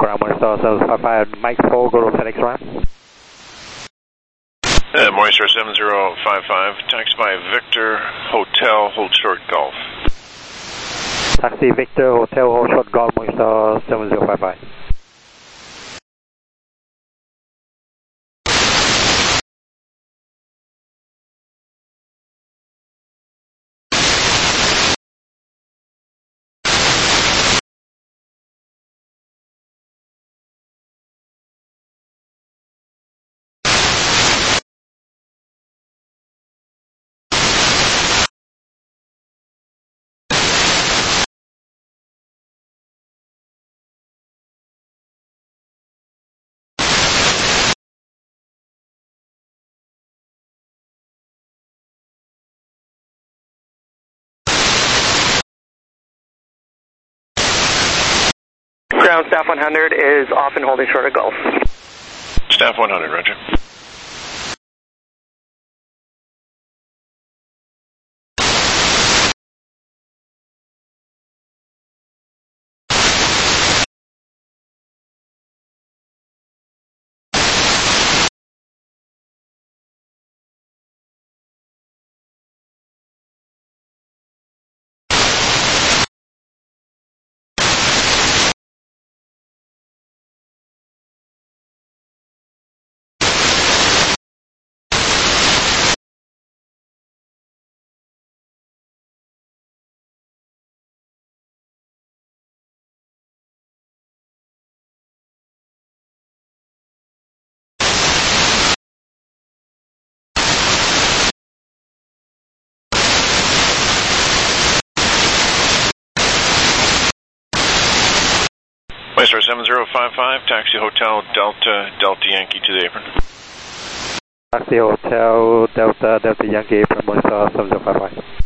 ground Moistar 7055, Mike 4, go to FedEx Run. Moistar 7055, taxi by Victor Hotel, hold short Golf. Taxi Victor Hotel, hold short Golf, Moistar 7055. Ground Staff 100 is off and holding short of Golf. Staff 100, roger. Moistar 7055, taxi Hotel Delta Yankee to the apron. Taxi Hotel Delta Yankee apron, Moistar 7055.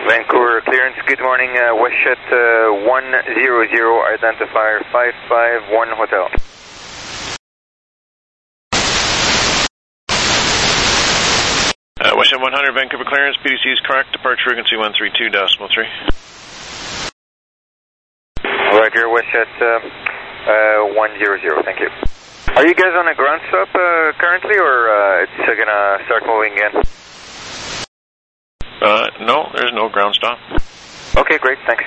Vancouver clearance, good morning, WestJet 100, identifier 551 Hotel. WestJet 100, Vancouver clearance, PDC is correct, departure frequency 132.3. Roger, WestJet 100, thank you. Are you guys on a ground stop currently, or it's gonna start moving again? No, there's no ground stop. Okay, great, thanks.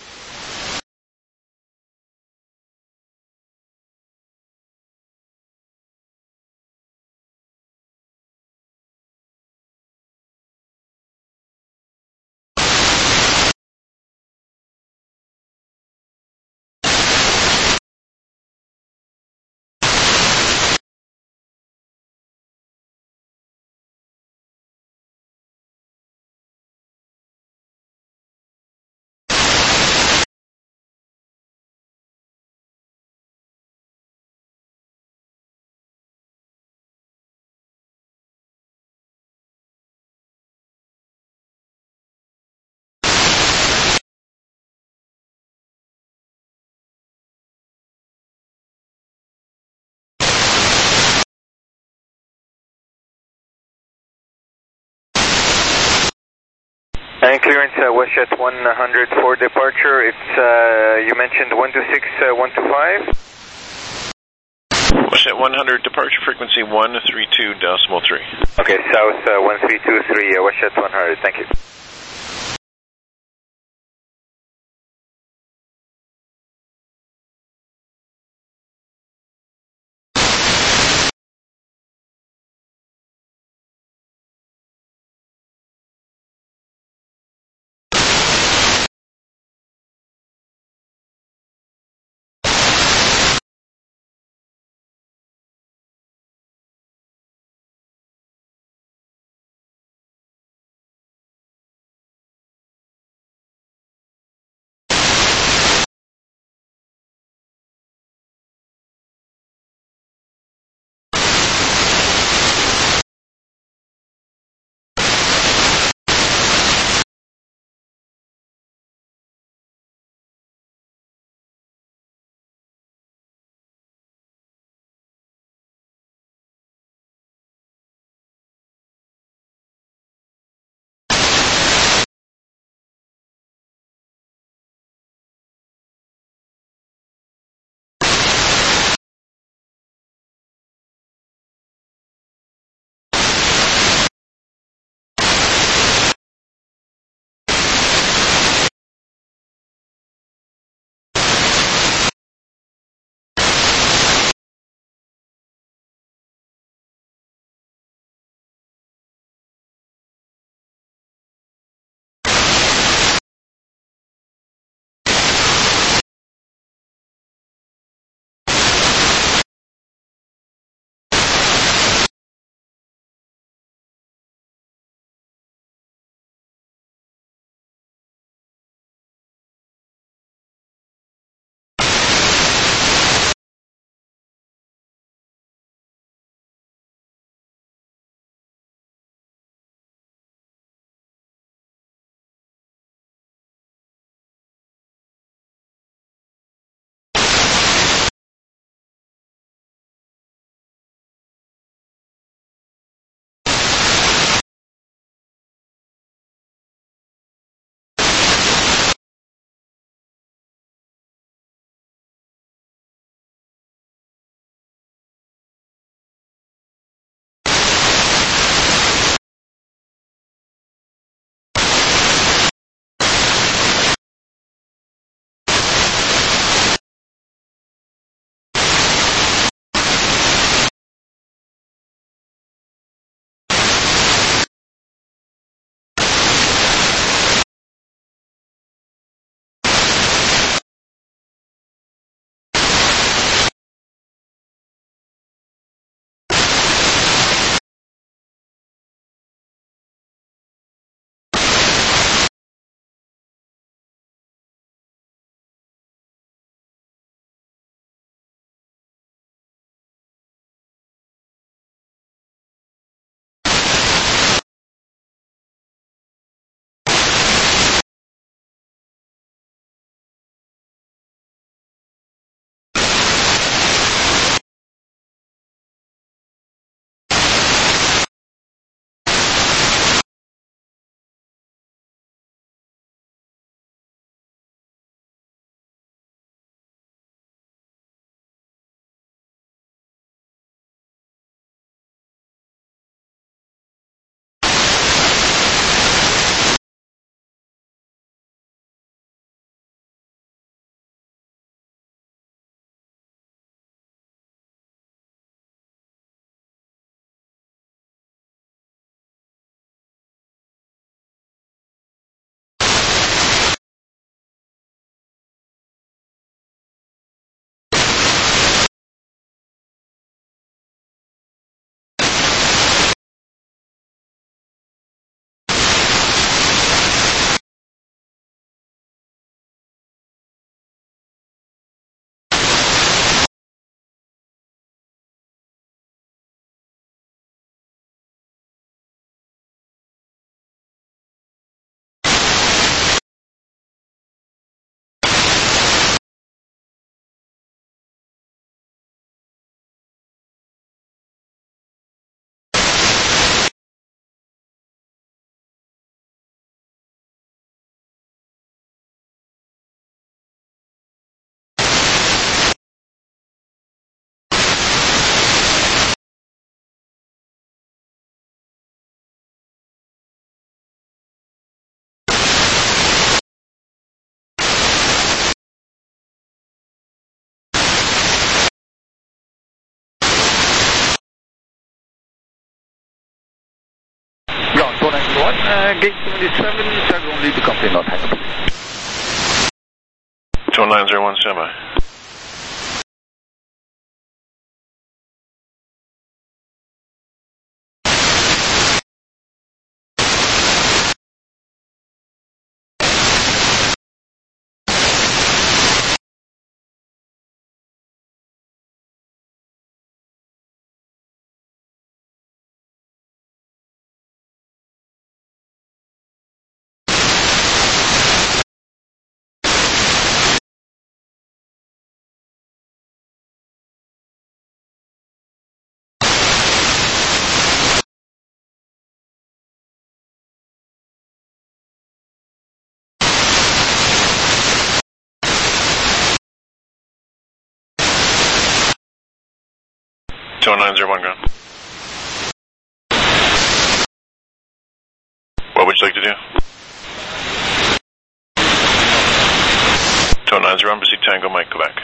And clearance, WestJet 100 for departure. It's, you mentioned 126, 125? WestJet 100, departure frequency 132.3. Okay, south 1323, WestJet 100, thank you. 1, gate 77, circle only to company not hang up. 29017, standby. Tower 901, ground. What would you like to do? Tower 90, Embassy Tango, Mike, Quebec.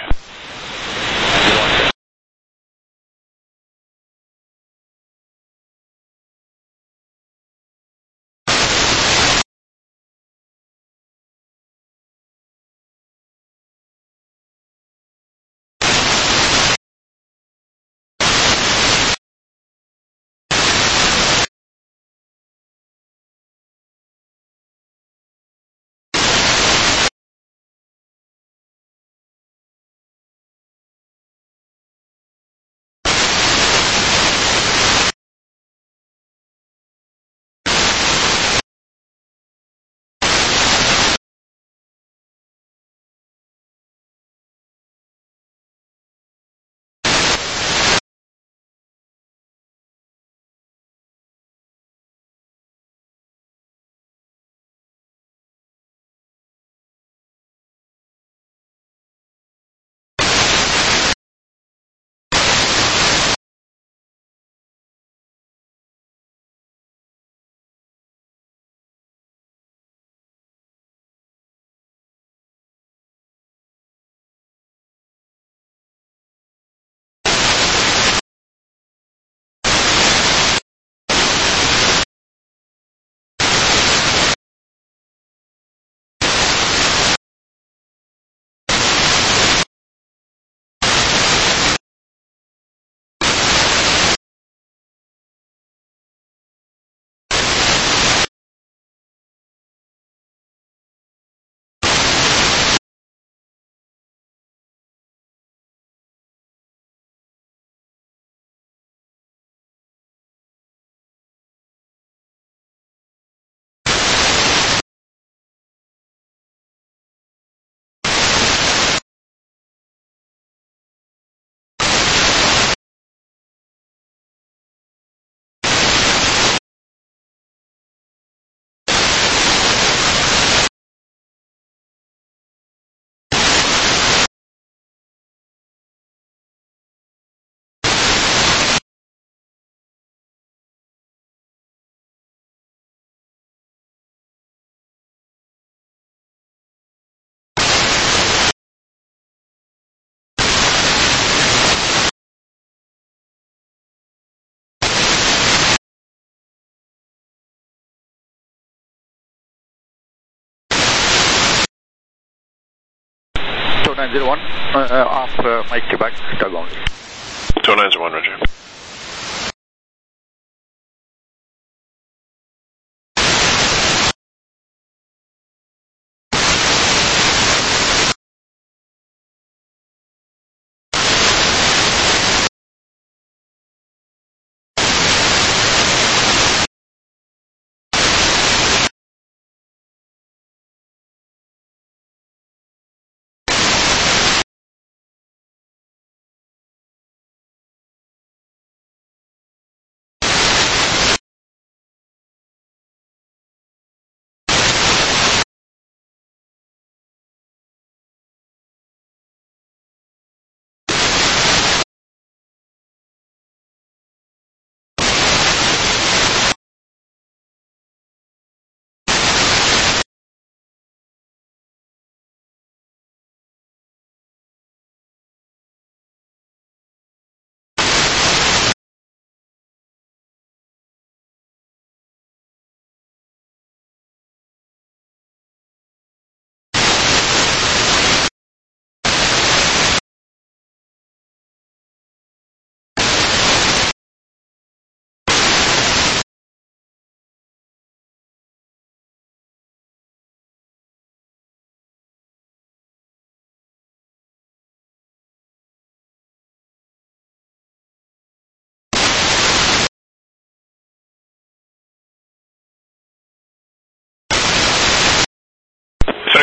Tower 901, off Mike, Quebec, tug only. Tower 901, Roger.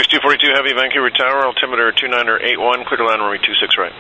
FedEx 242 Heavy, Vancouver Tower, altimeter 2981, clear to land runway 26 right.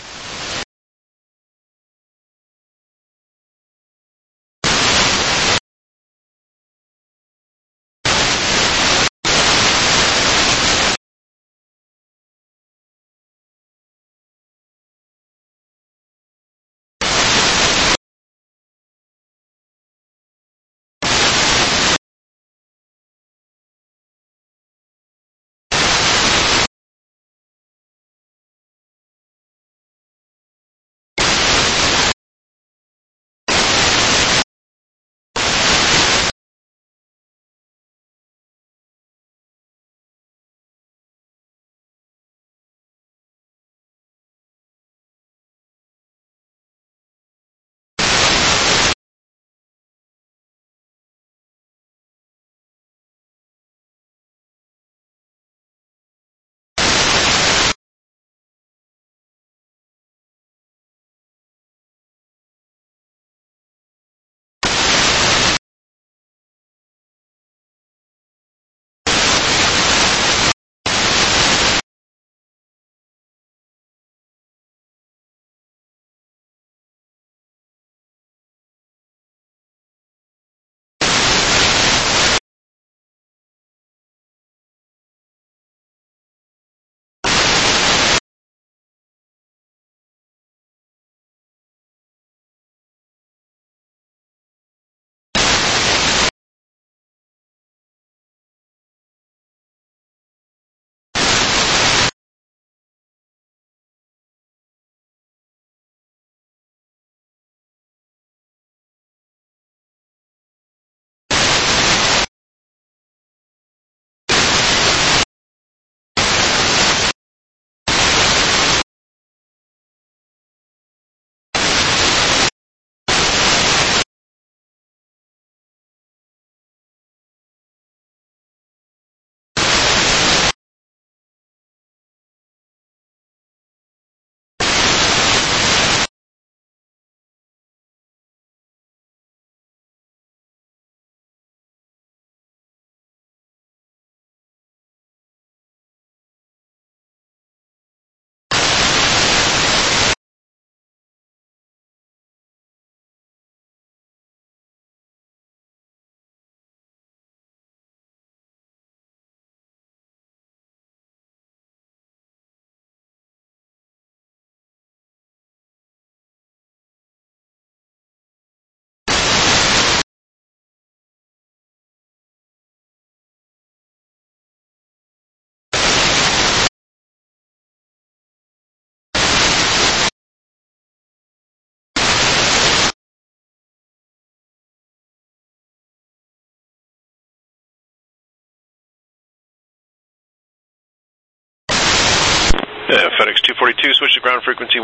FedEx 242, switch to ground frequency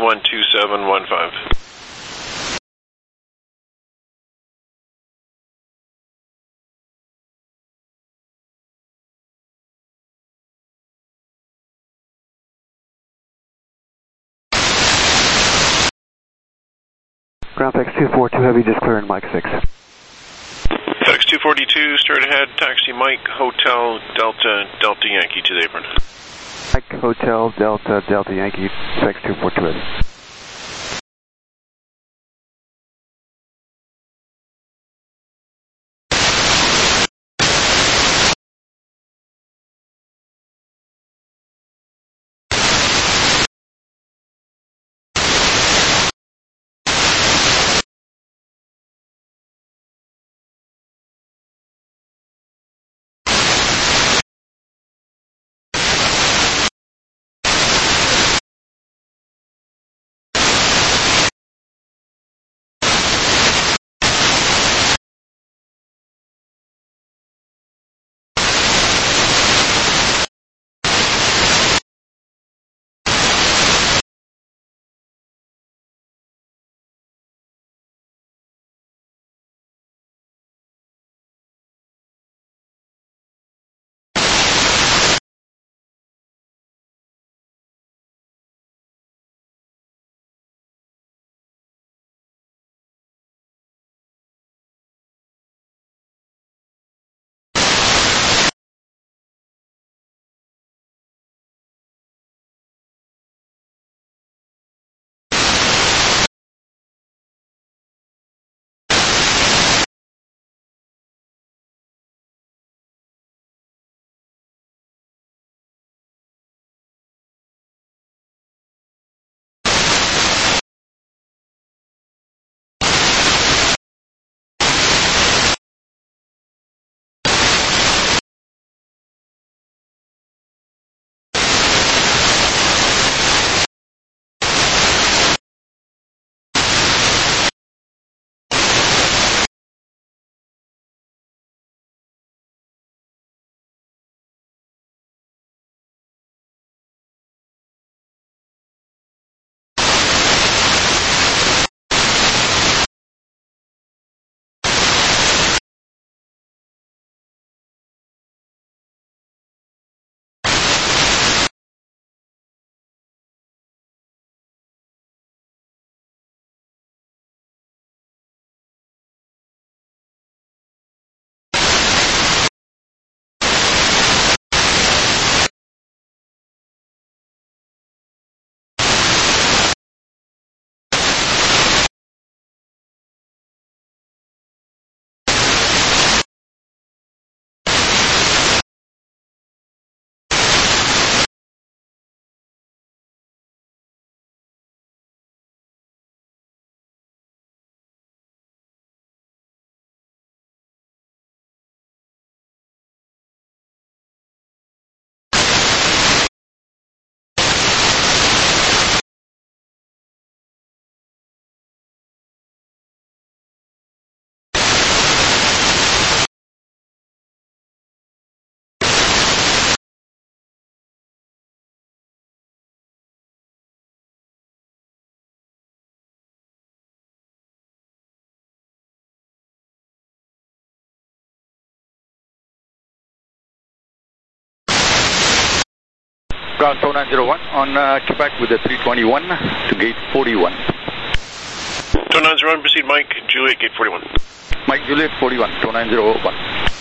12715. Ground FedEx 242 Heavy, just clearing Mike 6. FedEx 242, straight ahead, taxi Mike, Hotel, Delta, Delta Yankee to the apron. Mike, Hotel, Delta, Delta Yankee, FedEx 242 Heavy. Ground 4901 on Quebec with the 321 to gate 41. 2901, proceed Mike, Juliet, gate 41. Mike Juliet 41, 2901.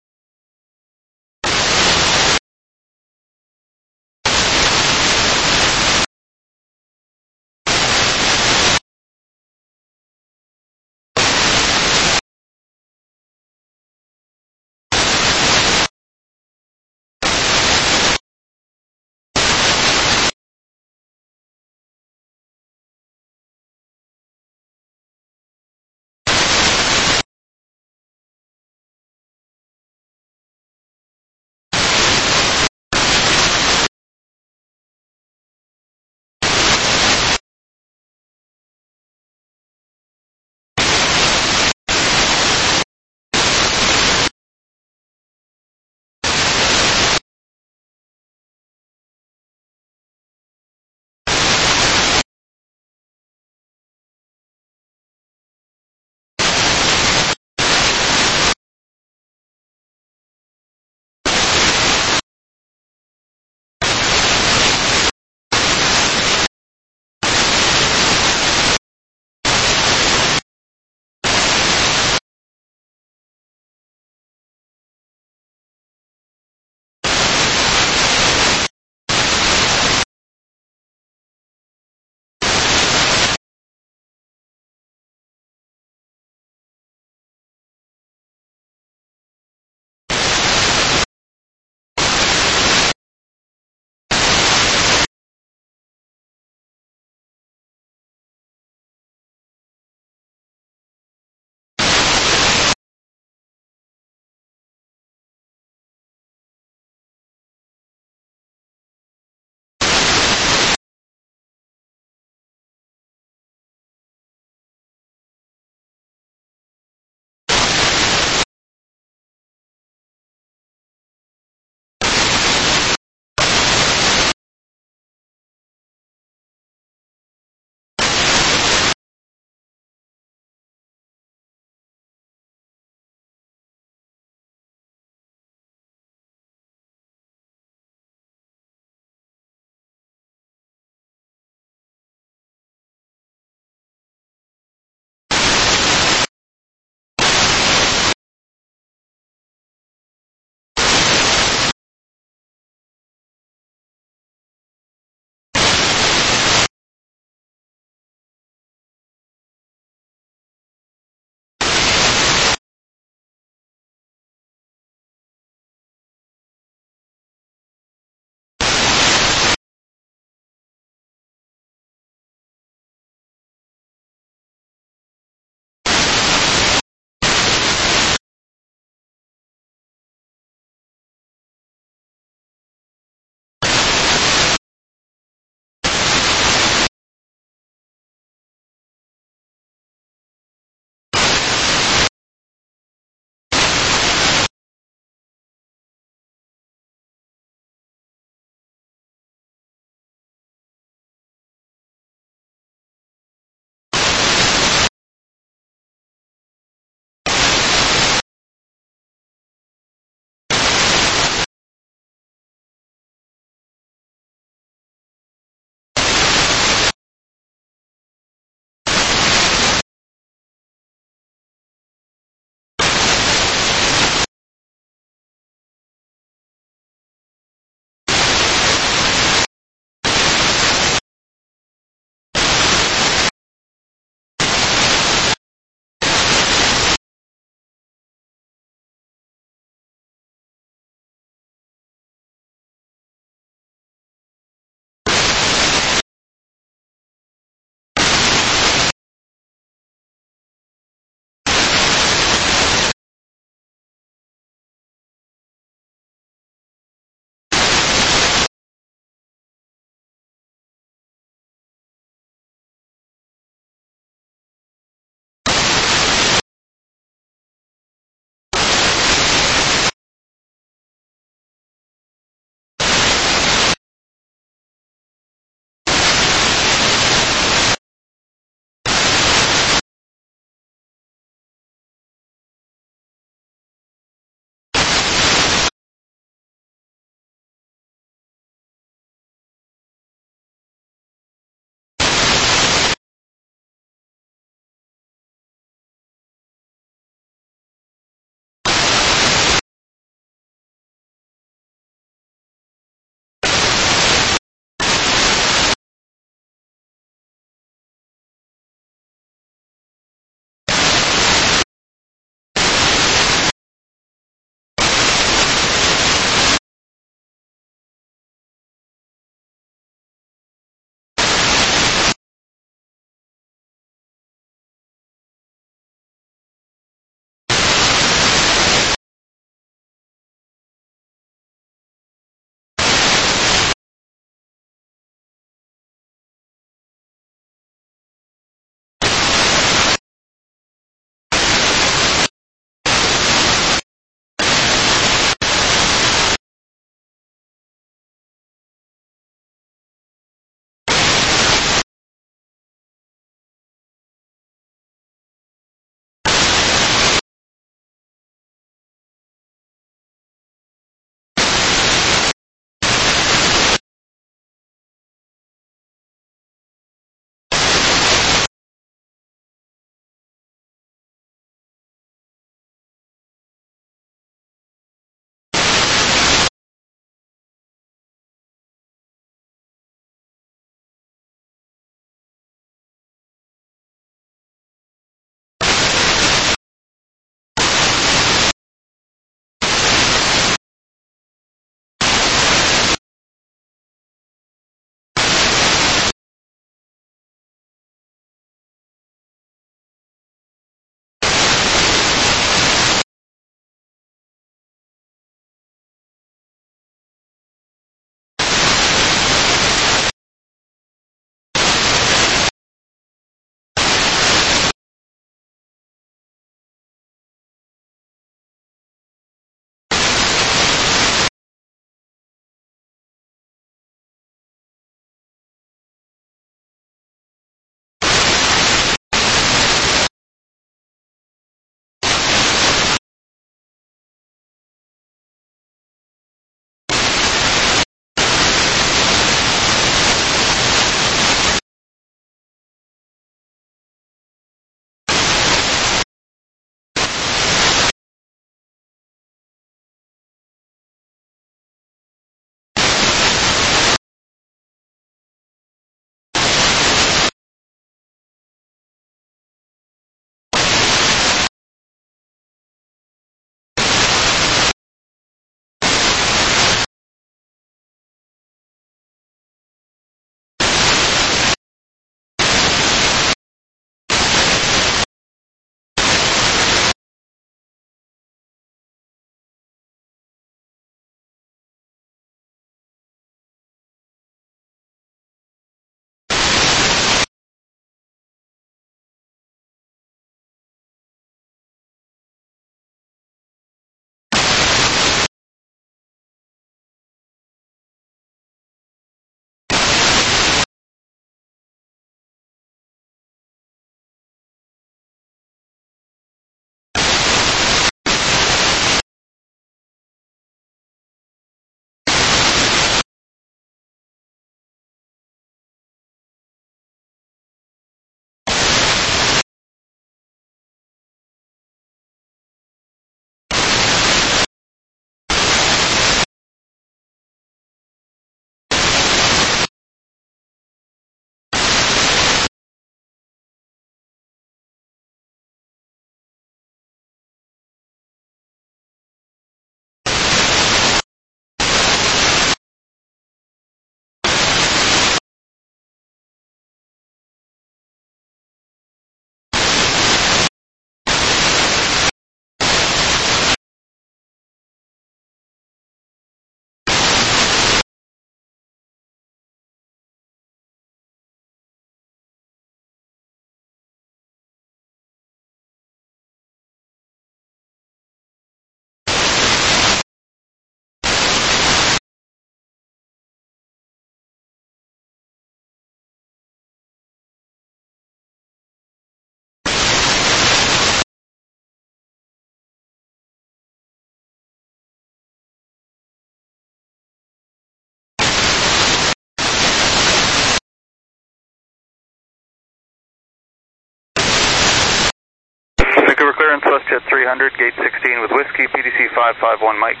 clearance WestJet 300, gate 16 with Whiskey, PDC 551 Mike.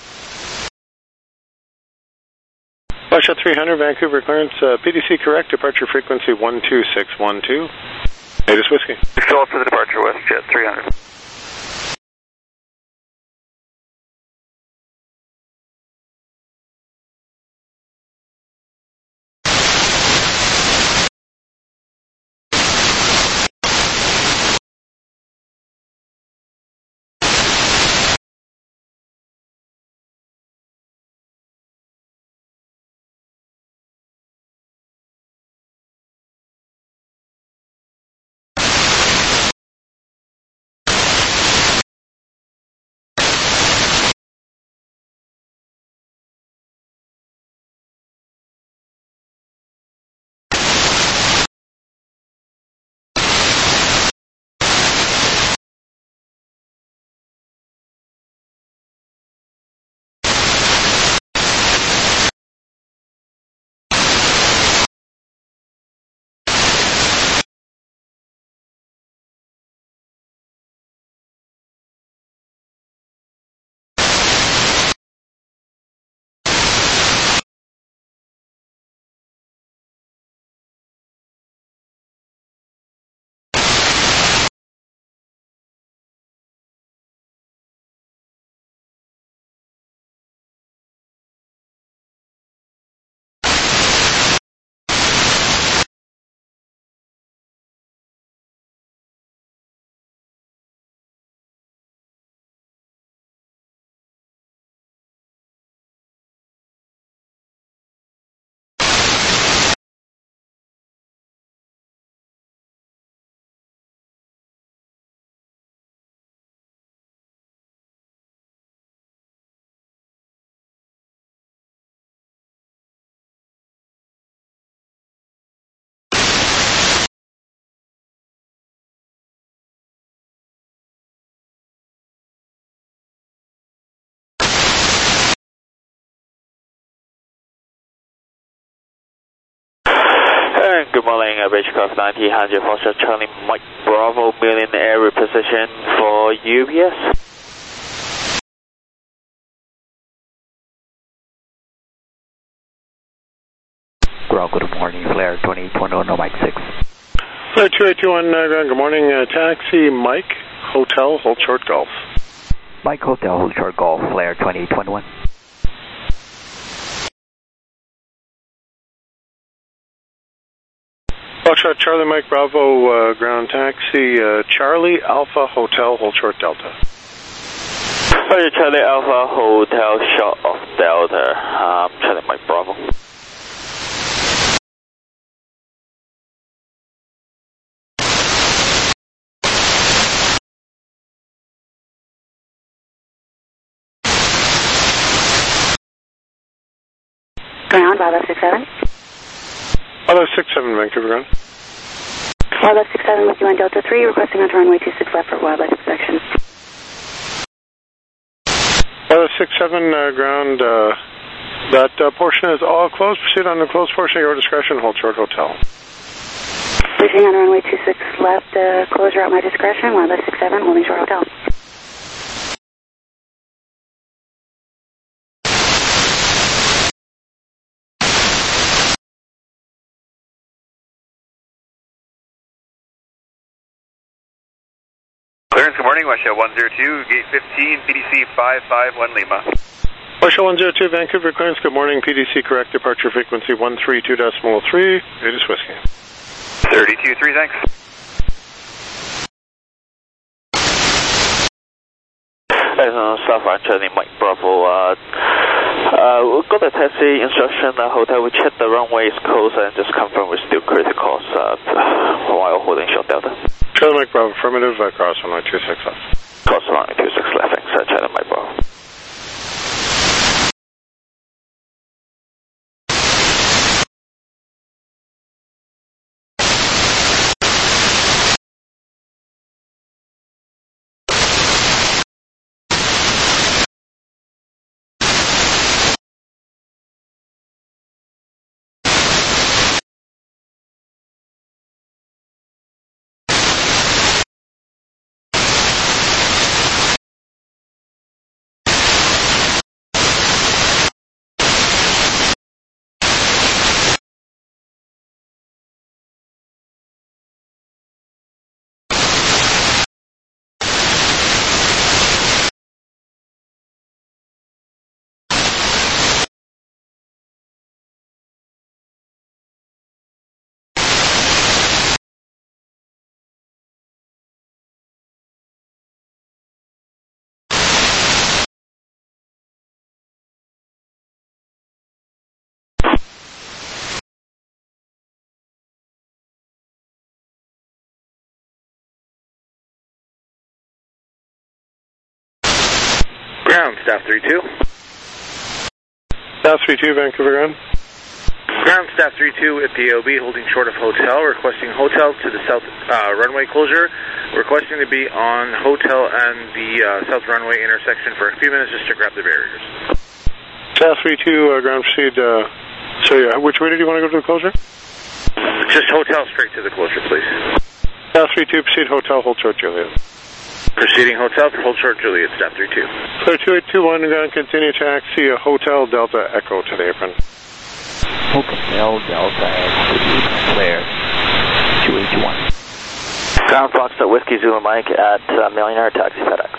WestJet 300, Vancouver clearance, PDC correct, departure frequency 12612. Latest Whiskey. Fill up for the departure, WestJet 300. Good morning, Beechcraft 9000, Foxtrot Charlie Mike Bravo, million air reposition for UPS. Ground, good morning, Flare 2821, no Mike 6. Flare 2821, ground, good morning, taxi Mike, Hotel, hold short Golf. Mike Hotel, hold short Golf, Flare 2821. Foxtrot Charlie Mike Bravo, ground taxi Charlie Alpha Hotel, hold short Delta. Charlie Alpha Hotel, short of Delta, Charlie Mike Bravo. Ground, Bravo 67. Bravo 67, Vancouver ground. Bravo 67 with you on Delta 3, requesting onto runway 26 left for wildlife inspection. Bravo 67, ground, that portion is all closed. Proceed on the closed portion at your discretion, hold short Hotel. Reaching on runway 26 left, closure at my discretion, wildlife 67, holding short Hotel. Clearance, good morning, WestJet 102, gate 15, PDC 551 Lima. WestJet 102, Vancouver clearance, good morning, PDC correct, departure frequency 132.3, latest Whiskey. 32.3, thanks. Southbound Charlie Mike Bravo, we've got a taxi instruction, hotel, we check the runway is closed and just confirm we're still critical while holding short Delta. Charlie Mike Bravo, affirmative, cross runway 26 left. Cross runway 26 left, thanks, Charlie Mike Bravo. Ground, Staff 32. Staff 32, Vancouver Ground. Ground, Staff 32 at the AOB, holding short of hotel, requesting hotel to the south runway closure, requesting to be on hotel and the south runway intersection for a few minutes just to grab the barriers. Staff 32, ground, proceed. Which way did you want to go to the closure? Just hotel straight to the closure, please. Staff 32, proceed hotel, hold short, Juliet. Proceeding hotel, hold short, Juliet, Staff 32. Clear 2821, ground, continue taxi, hotel, Delta, Echo to the apron. Hotel, Delta, Echo, clear. 2821. Ground Foxtrot Whiskey Zulu Mike at Millionaire Taxi FedEx.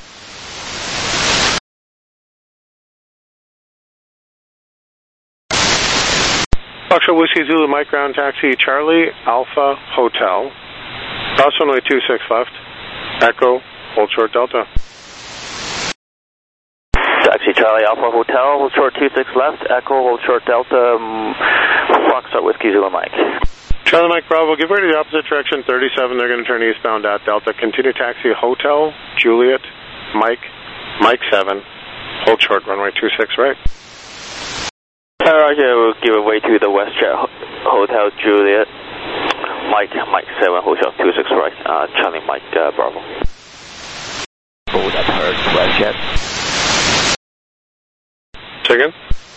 Foxtrot Whiskey Zulu Mike, ground taxi Charlie Alpha Hotel. Cross runway 26 left. Echo, hold short Delta. Taxi Charlie Alpha Hotel, hold short 26 left. Echo, hold short Delta. Foxtrot Whiskey Zulu Mike. Charlie Mike Bravo, give way to the opposite direction, 37. They're going to turn eastbound at Delta. Continue taxi Hotel Juliet Mike 7. Hold short runway 26 right. Roger, we'll give way to the WestJet Hotel Juliet, Mike 7, Hotel 26 right, Charlie Mike Bravo. Oh, that hurts, WestJet. Second.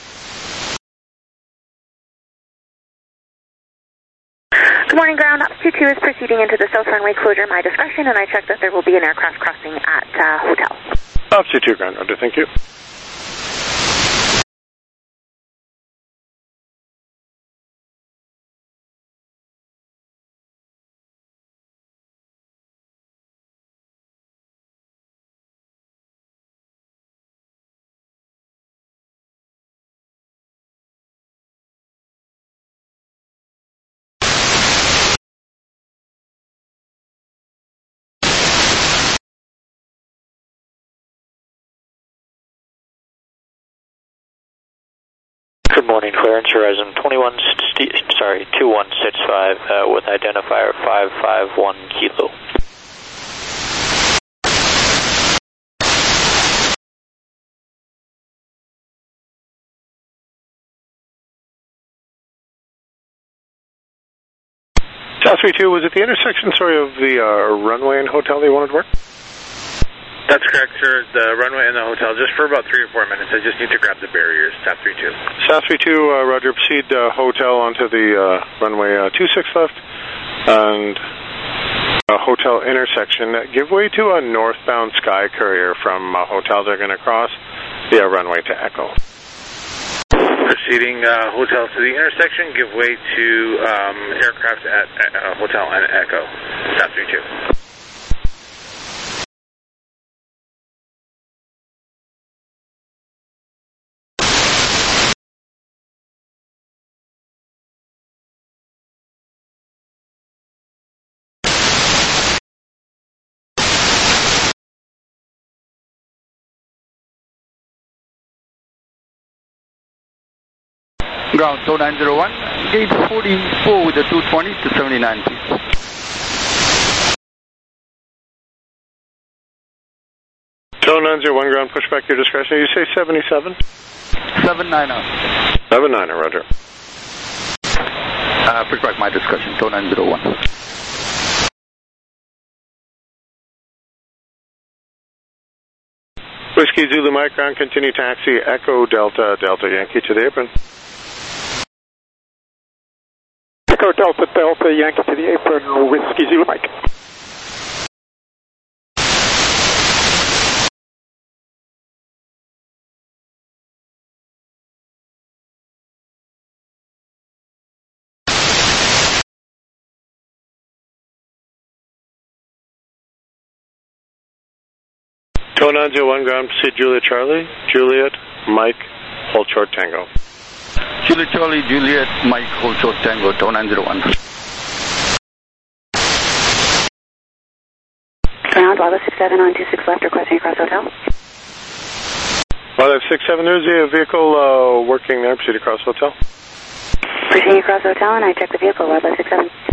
Good morning, ground. Ops 22 is proceeding into the south runway closure, my discretion, and I checked that there will be an aircraft crossing at hotel. Ops 22, ground, Roger, thank you. Good morning, clearance Horizon 2165 with identifier 551 Kilo. South 32, was it the intersection, of the runway and hotel that you wanted to work? That's correct, sir. The runway and the hotel, just for about 3 or 4 minutes. I just need to grab the barriers, Staff 32. South 32, Roger, proceed hotel onto the runway 26 left and hotel intersection. Give way to a northbound Sky Courier from hotel. They're going to cross the runway to Echo. Proceeding hotel to the intersection, give way to aircraft at hotel and Echo, Staff 32. Ground, 2901, gate 44 with the 220 to 79 feet. So 901, ground, push back your discretion. You say 77? 790. 79, Roger. Push back my discussion, 2901. Whiskey Zulu Mike, ground, continue taxi, Echo Delta, Delta Yankee to the apron. Echo Delta, Delta Yankee to the apron, Whiskey Zulu Mike. Go 901, ground, proceed Juliet Charlie, Juliet, Mike, hold short Tango. Juliet Charlie, Juliet, Mike, hold short Tango, 2901. Ground, Wildlife 67 on 26 left, requesting across hotel. Wildlife 67, there's a vehicle working there, proceed across hotel. Proceeding across hotel, and I checked the vehicle, Wildlife 67.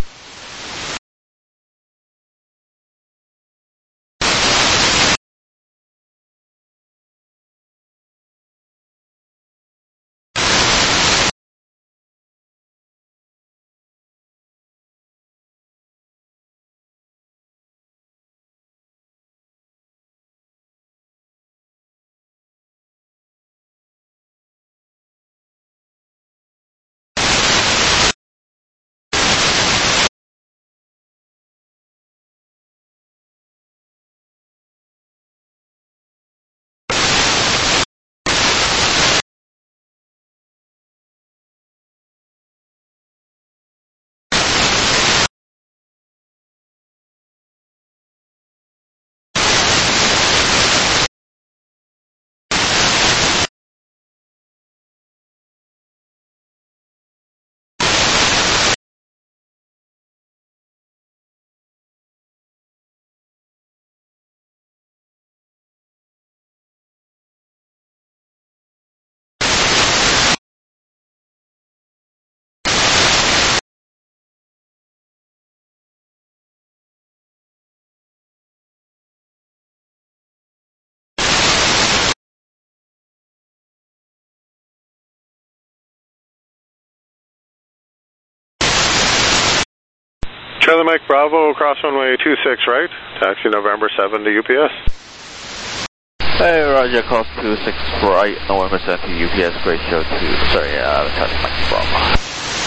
Charlie Mike Bravo, cross runway 26 right, taxi November 7 to UPS. Hey, Roger, cross 26 right, November 7 to UPS, Great Show 2, Charlie Mike Bravo.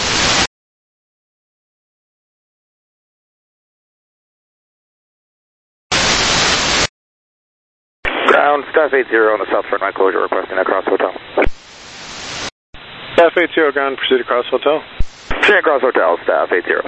Ground, staff 80 on the south front right closure, requesting across hotel. Staff 80, ground, proceed across hotel. Proceed across hotel, staff 80.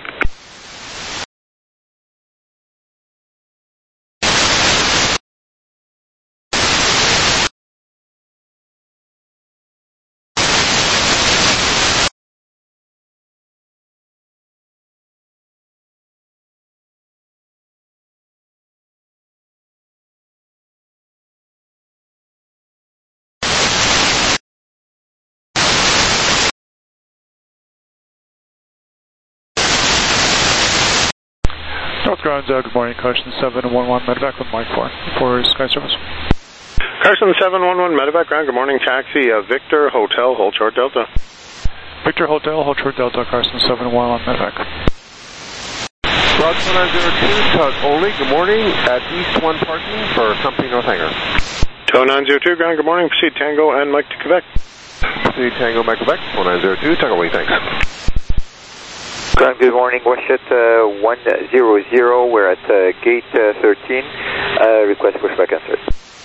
North Ground, good morning, Carson 711, medevac with Mike 4 for Sky Service. Carson 711, medevac ground, good morning, taxi Victor Hotel, hold short Delta. Victor Hotel, hold short Delta, Carson 711, medevac. Route 2902, tug only, good morning, at East 1 parking for Company North Hangar. 2902, ground, good morning, proceed Tango and Mike to Quebec. Proceed Tango, Mike Quebec, 2902, tug only, thanks. Ground, good morning, WestJet 100, we're at gate 13, request pushback answered.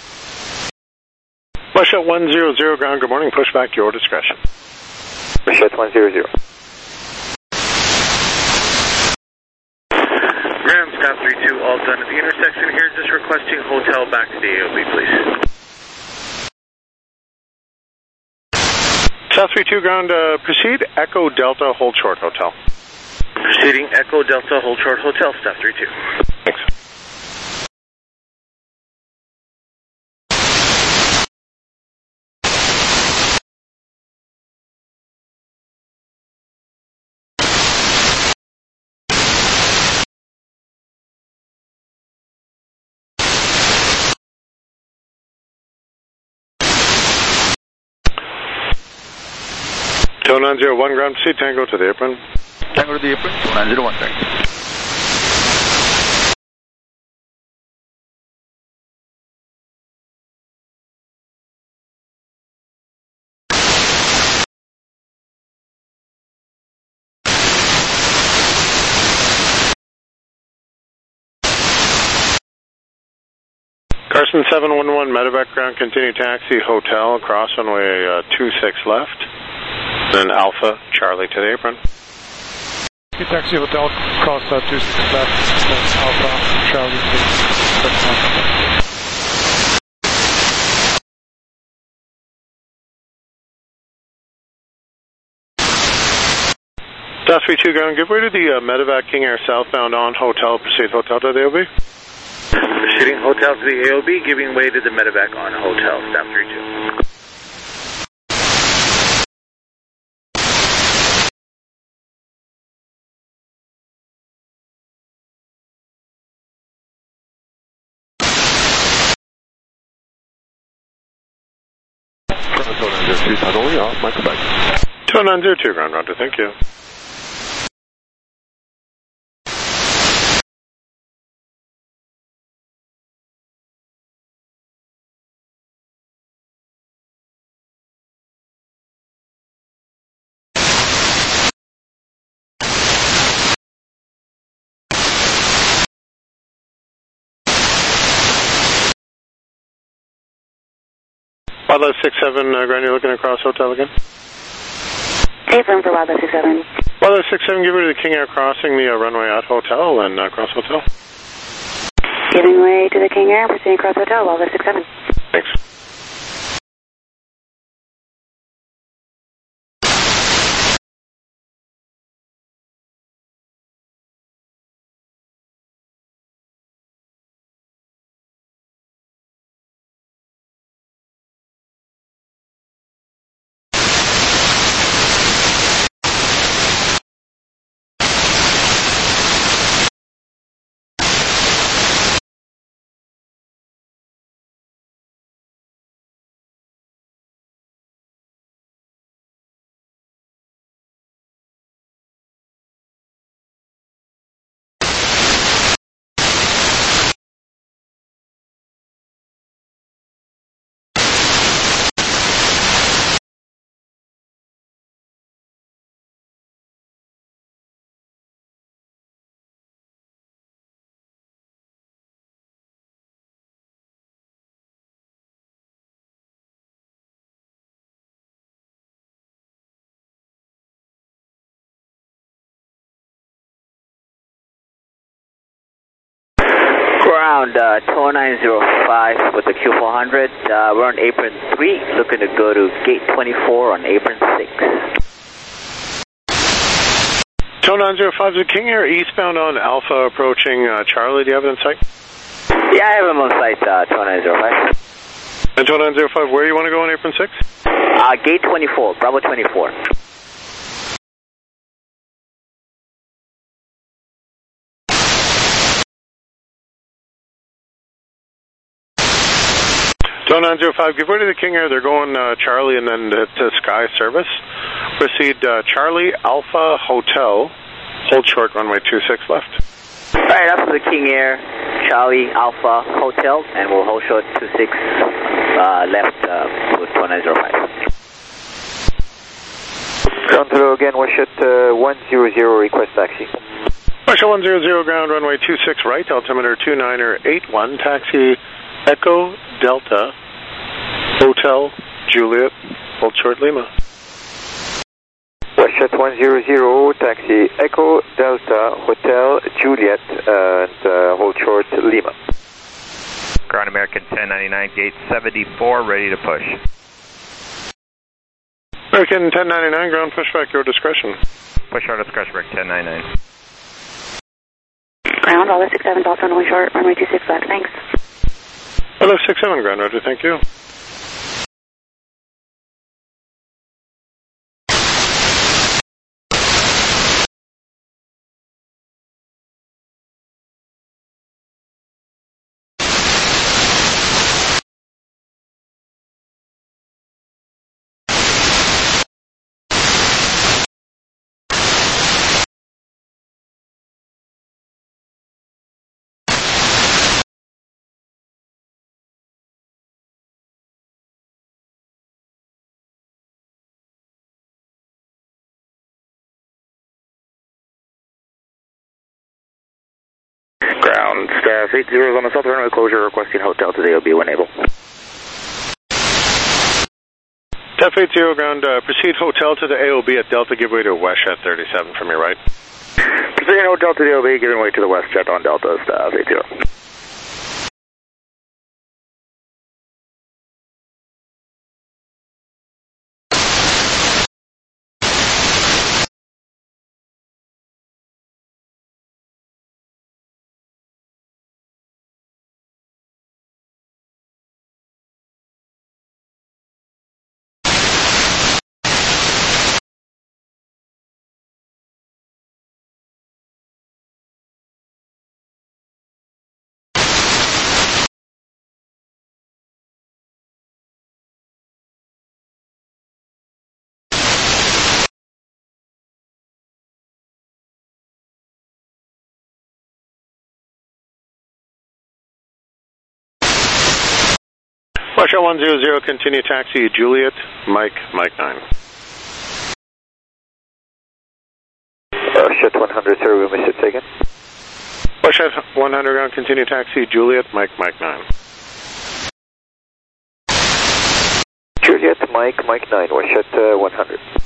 WestJet 100, ground, good morning, pushback, your discretion. WestJet 100. Ground, staff 32, all done at the intersection here, just requesting hotel back to the AOB, please. South 32, ground, proceed Echo Delta, hold short hotel. Proceeding Echo Delta, hold short hotel, staff 32. Thanks. Tow 901, ground, proceed Tango to the apron. Tango to the apron, 901, thanks. Carson 711, medevac ground, continue taxi hotel, cross runway 26 left, then Alpha Charlie to the apron. Taxi hotel, cross 26 left, then Alpha Charlie to the apron. Staff 32 ground, give way to the medevac King Air southbound on hotel, proceed hotel to the AOB. Proceeding hotel to the AOB, giving way to the medevac on hotel, staff 32. Ground 2902, tug only, off Mike Quebec. 2902, ground roger, thank you. Wildlife 67, ground, you're looking across hotel again? Apron for Wildlife 67. Wildlife 67, give way to the King Air crossing the runway at hotel and cross hotel. Giving way to the King Air, proceeding across hotel, Wildlife 67. Thanks. Ground 2905 with the Q400. We're on apron 3, looking to go to gate 24 on apron 6. 2905 is King Air eastbound on Alpha approaching Charlie. Do you have it in sight? Yeah, I have him on site, 2905. And 2905, where do you want to go on apron 6? Gate 24, Bravo 24. So 905, give way to the King Air. They're going Charlie and then to Sky Service. Proceed Charlie Alpha Hotel. Hold short runway 26 left. Alright, after the King Air, Charlie Alpha Hotel, and we'll hold short 26 left with 2905. Ground 0 again, Washat 100, request taxi. Washat 100, ground runway 26 right, altimeter 2981, taxi Echo Delta Hotel Juliet, hold short Lima. Washat 100, taxi Echo Delta Hotel Juliet and hold short Lima. Ground American 1099, gate 74, ready to push. American 1099, ground pushback, your discretion. Push our discretion, Rick 1099. Ground, all 67 Delta, only short, runway 26 left, thanks. Hello, 67, ground roger, thank you. Ground staff 80 on the south runway closure, requesting hotel to the AOB when able. Staff 80, ground, proceed hotel to the AOB at Delta, give way to Westjet 37 from your right. Proceed hotel to the AOB, giving way to the Westjet on Delta, staff 80. Washat 100, continue taxi Juliet, Mike 9. Washat 100, sir, we missed it again. Washat 100, ground, continue taxi Juliet, Mike 9. Juliet, Mike 9, Washat 100.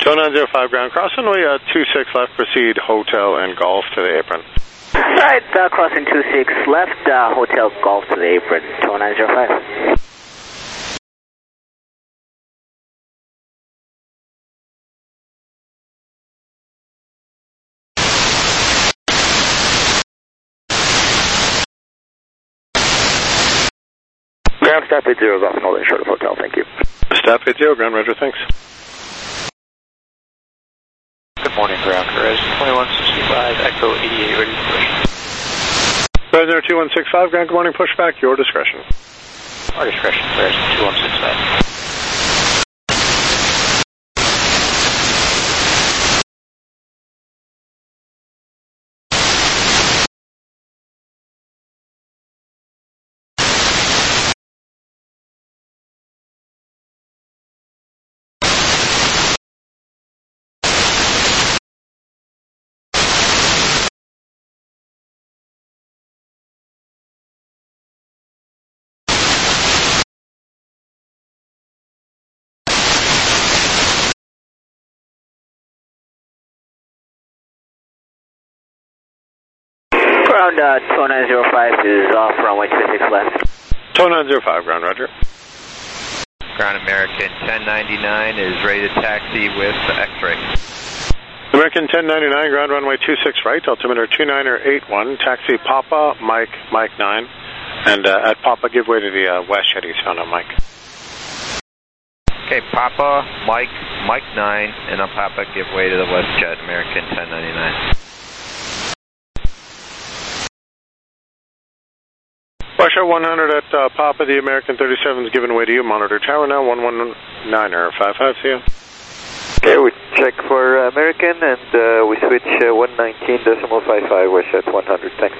Tow 905 ground, cross runway 26 left, proceed hotel and golf to the apron. Alright, crossing 26 left, hotel golf to the apron, tow 905. Ground staff 80 is off and holding short of hotel, thank you. Staff 80, ground, roger, thanks. Good morning, ground. Horizon 2165, Echo 88, ready to push. Horizon 2165, ground, good morning, pushback, your discretion. Our discretion, Horizon 2165. Ground, tow 905 is off, runway 26 left. Tow 905, ground, roger. Ground American 1099 is ready to taxi with X-ray. American 1099, ground runway 26 right, altimeter 2981, taxi Papa, Mike, Mike 9, and at Papa give way to the West Jet eastbound on Mike. Okay, Papa, Mike, Mike 9, and on Papa give way to the West Jet, American 1099. Russia 100 at Papa, the American 37 is given way to you, monitor tower now, 119er, 55, see you. Okay, we check for American and we switch 119.55 West Jet 100, thanks.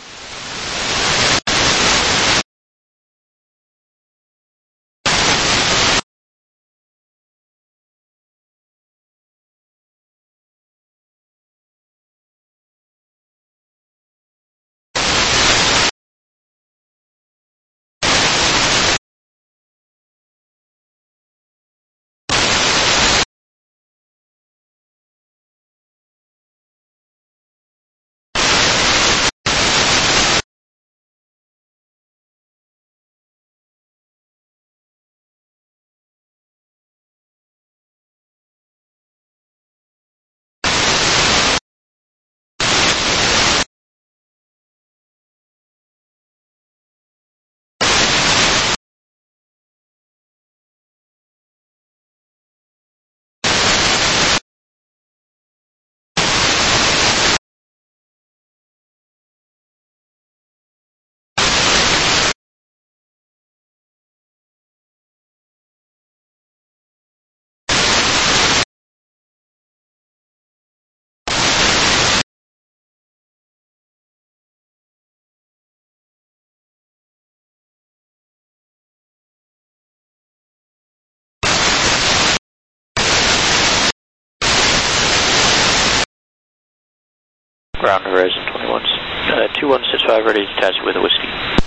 Ground Horizon 2165, ready to taxi with a whiskey.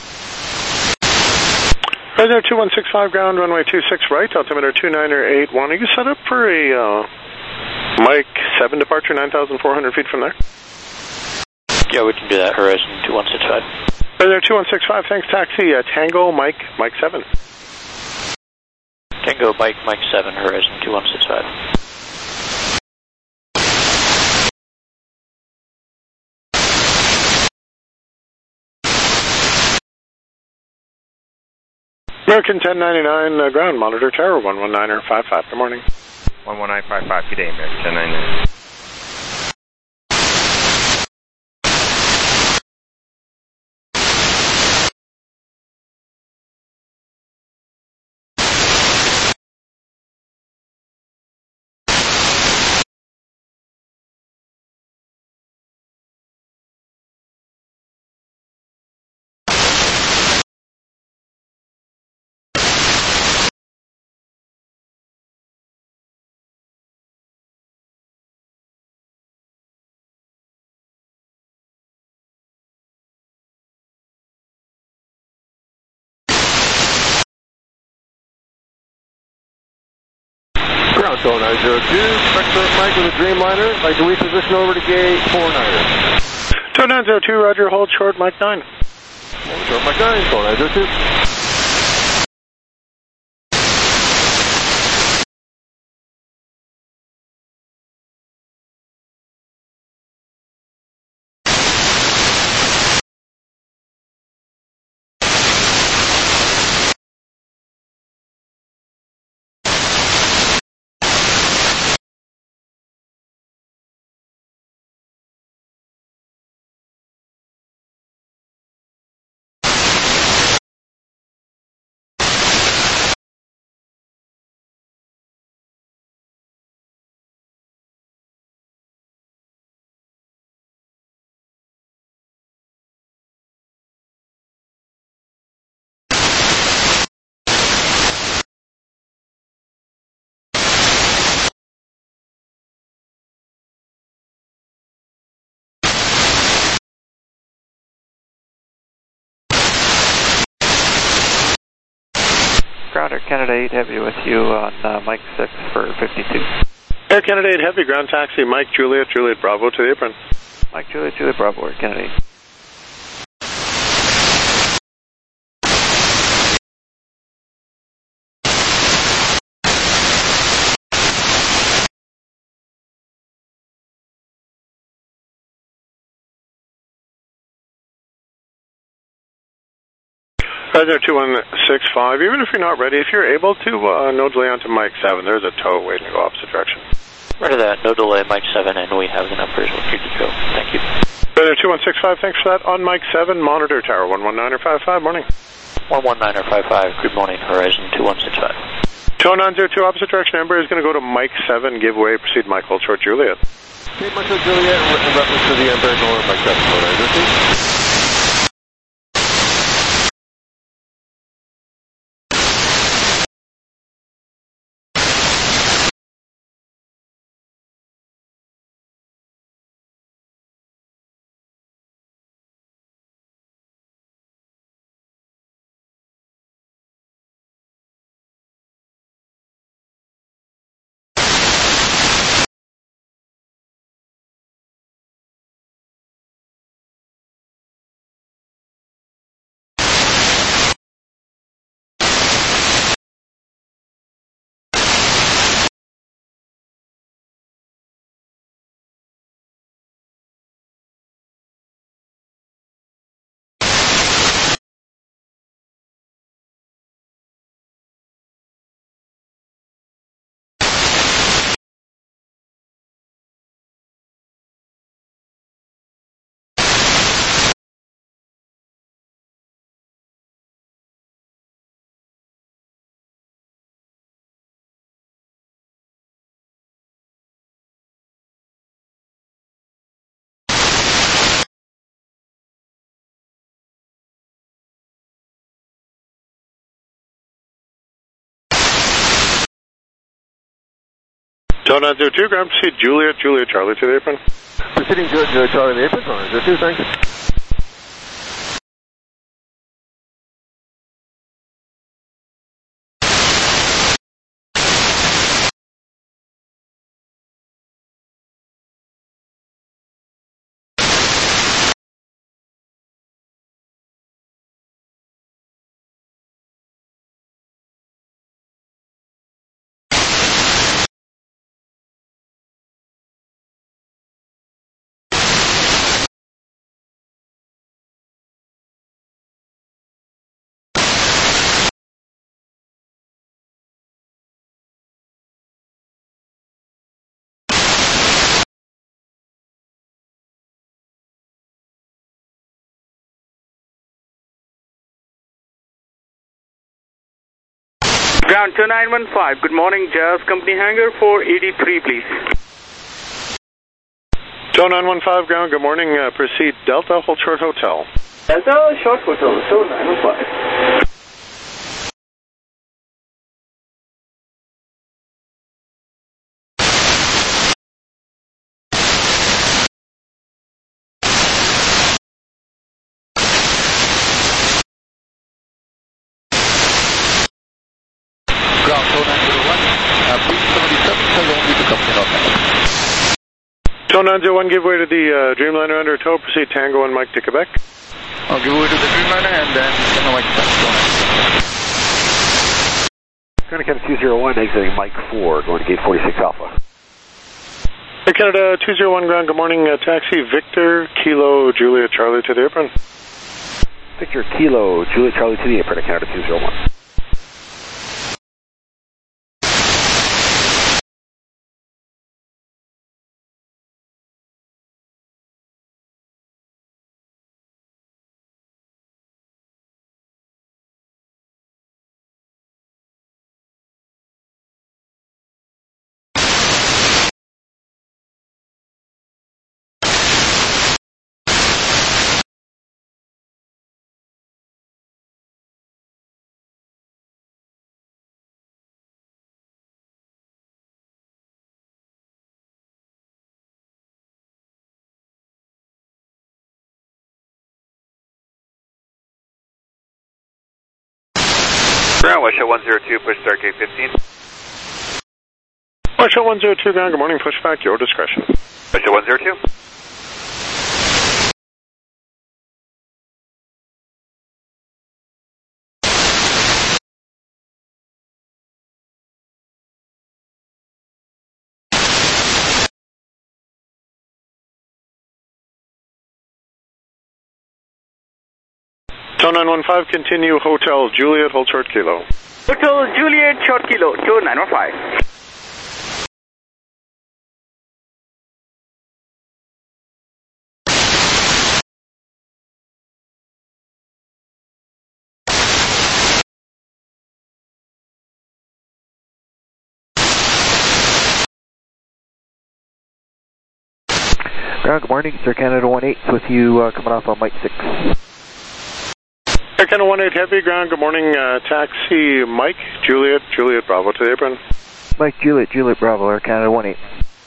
Horizon 2165, ground runway 26 right, altimeter 2981. Are you set up for a Mike 7 departure, 9,400 feet from there? Yeah, we can do that, Horizon 2165. Horizon 2165, thanks, taxi Tango, Mike, Mike 7. Tango, Mike, Mike 7, Horizon 2165. American 1099, ground, monitor tower, 119er, 55, good morning. 11955, good day, American 1099. Ground 902, Spectrum Mike with a Dreamliner. Like to reposition over to gate 49er. 902, Roger, hold short, Mike 9. Hold short, Mike 9, 902. Ground Air Canada 8 Heavy with you on Mike 6 for 52. Air Canada 8 Heavy, ground taxi, Mike Juliet, Juliet Bravo to the apron. Mike Juliet, Juliet Bravo, Air Canada 8. Roger 2165, even if you're not ready, if you're able to, no delay onto Mike 7, there's a tow waiting to go opposite direction. Roger that, no delay, Mike 7, and we have the numbers, we'll keep the go. Thank you. Roger 2165, thanks for that. On Mike 7, monitor tower 119er 55, morning. 119er 55, good morning, Horizon 2165. Tow 902, opposite direction, Embraer is going to go to Mike 7, give way, proceed Mike, hold short, Juliet. Okay, Mike Juliet, in reference to the Embraer door, Mike 7, 902. Tow 902, ground proceed Juliet, Juliet Charlie to the apron. Proceeding Juliet Charlie to the apron, 902, thanks. Ground 2915, good morning, Jazz Company Hangar 483, please. Tow 915, ground, good morning, proceed Delta, hold short hotel. Delta, short hotel, Tow 915. Ground 901, please 77. 1901, give way to the Dreamliner under tow. Proceed Tango and Mike to Quebec. I'll give way to the Dreamliner and then Tango Mike to Canada Canada 201, exiting Mike 4, going to gate 46 Alpha. Air Canada 201, ground, good morning. Taxi Victor, Kilo, Juliet, Charlie to the apron. Victor, Kilo, Juliet, Charlie to the apron, Air Canada 201. Ground, Westshot 102, push start gate 15. Westshot 102, ground, good morning, pushback, your discretion. Westshot 102. Tow 915, continue Hotel Juliet, hold short Kilo. Hotel Juliet, short Kilo, tow 915. Ground, good morning, Air Canada 18 with you coming off on Mike 6. Air Canada 18 Heavy, ground, good morning, taxi Mike, Juliet, Juliet Bravo to the apron. Mike, Juliet, Juliet Bravo, Air Canada 18.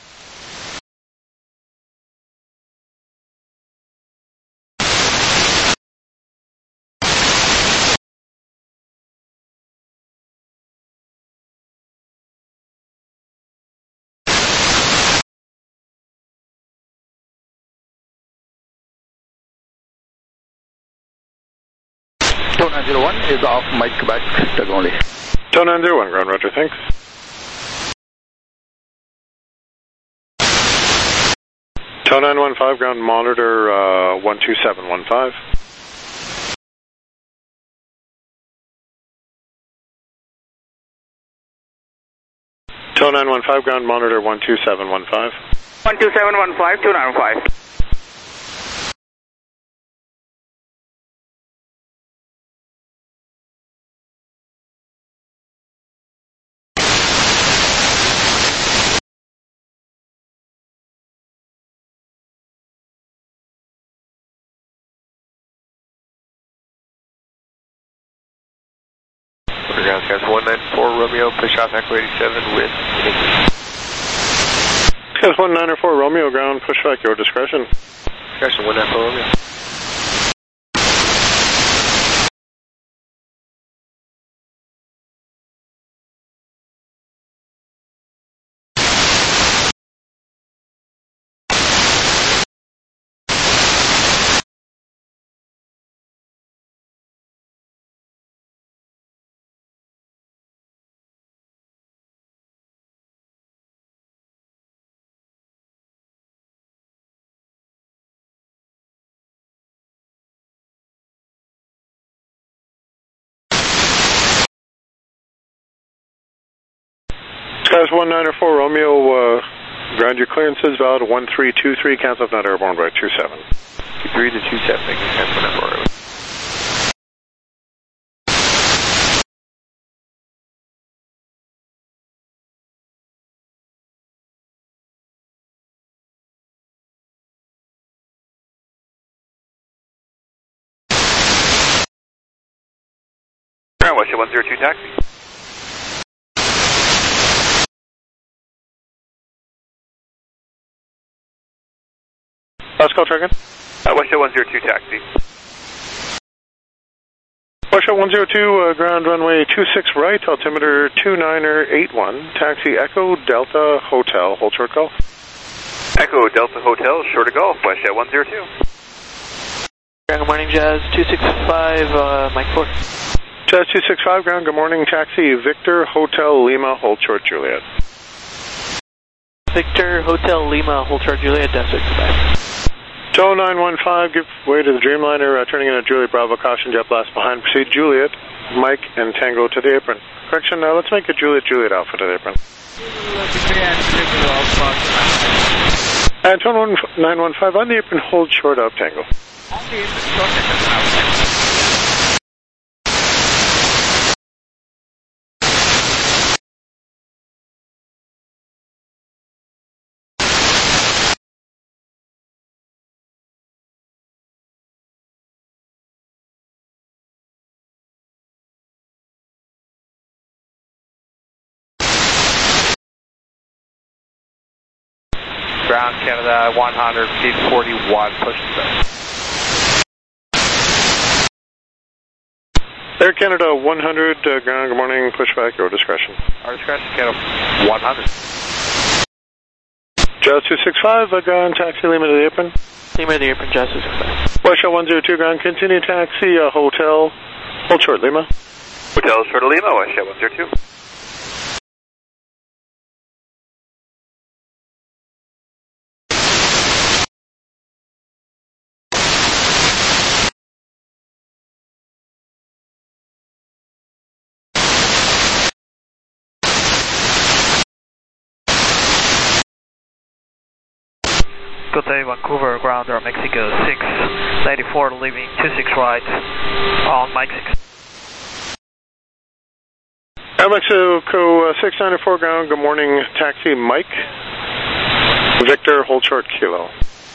Tow 901 is off Mike Quebec, Doug only. Tow 901, ground, roger, thanks. Tow 915, ground, monitor 12715. Tow 915, ground, monitor 12715. 12715, 295. Ground, Gas 194, Romeo, push off Echo 87 with English. Gas 194, Romeo, ground, pushback, your discretion. Discretion 194, Romeo. Skies 194 Romeo, ground, your clearance is valid 1323, cancel if not airborne by 27. 23 to 27, cancel not airborne. Ground, Westshot 102, taxi. Last call, check in. Westshot 102, taxi. Westshot 102, ground runway 26 right, altimeter 29er81, taxi Echo Delta Hotel, hold short call. Echo Delta Hotel, short of golf, WestJet 102. Good morning, Jazz 265, Mike 4. Jazz 265, ground, good morning, taxi Victor Hotel Lima, hold short Juliet. Victor Hotel Lima, hold short Juliet, Delta 65. Joe 915, give way to the Dreamliner, turning in at Juliet Bravo, caution, jet blast behind, proceed Juliet, Mike, and Tango to the apron. Correction, let's make a Juliet Alpha to the apron. And 915 on the apron, hold short of Tango. Ground Canada 100, feet 41, push to start. Air Canada 100, ground, good morning, pushback, your discretion. Our discretion, Canada 100. Jazz 265, ground, taxi Lima to the apron. Lima to the apron, Jazz 265. WestJet 102, ground, continue taxi, hotel, hold short Lima. Hotel short of Lima, WestJet 102. Good day, Vancouver, ground, Mexico 694, leaving 26 right on Mike 6. Air Mexico 694, ground, good morning, taxi Mike, Victor, hold short Kilo.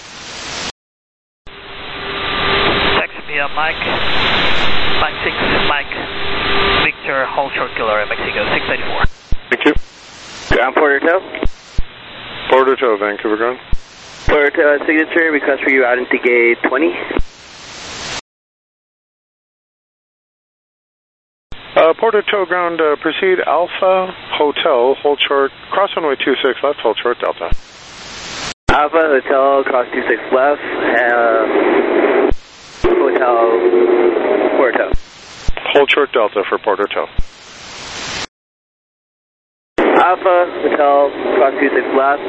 Taxi via Mike 6, Mike, Victor, hold short Kilo, Air Mexico 694. Thank you. Ground Port Hotel. Port Hotel, Vancouver, ground. Port signature, request for you out into gate 20. Port Hotel, ground, proceed Alpha Hotel, hold short, cross runway 26 left, hold short Delta. Alpha Hotel, cross 26 left, Hotel, Port Hotel. Hold short Delta for Port Hotel. Alpha Hotel, cross 26 left,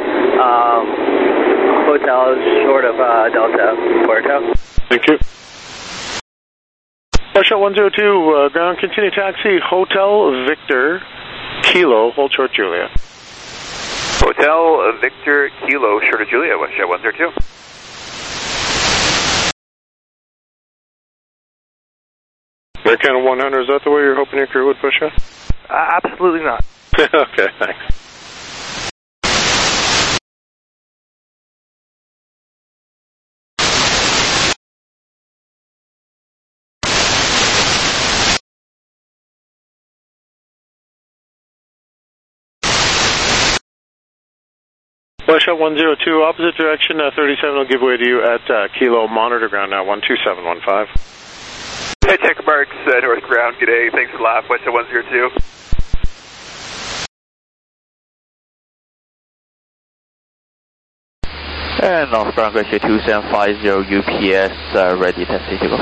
Hotel short of Delta, Port Hotel. Thank you. WestJet 102, ground, continue taxi, Hotel Victor, Kilo, hold short Juliet. Hotel Victor Kilo, short of Juliet, WestJet 102. Air Canada 100, is that the way you're hoping your crew would push you? Absolutely not. Okay, thanks. WestJet 102, opposite direction, 37 will give way to you at Kilo, monitor ground now, 12715. Hey, check marks, north ground, g'day, thanks for the laugh, WestJet 102. And North ground, Glacier 2750 UPS, ready, taxi to go.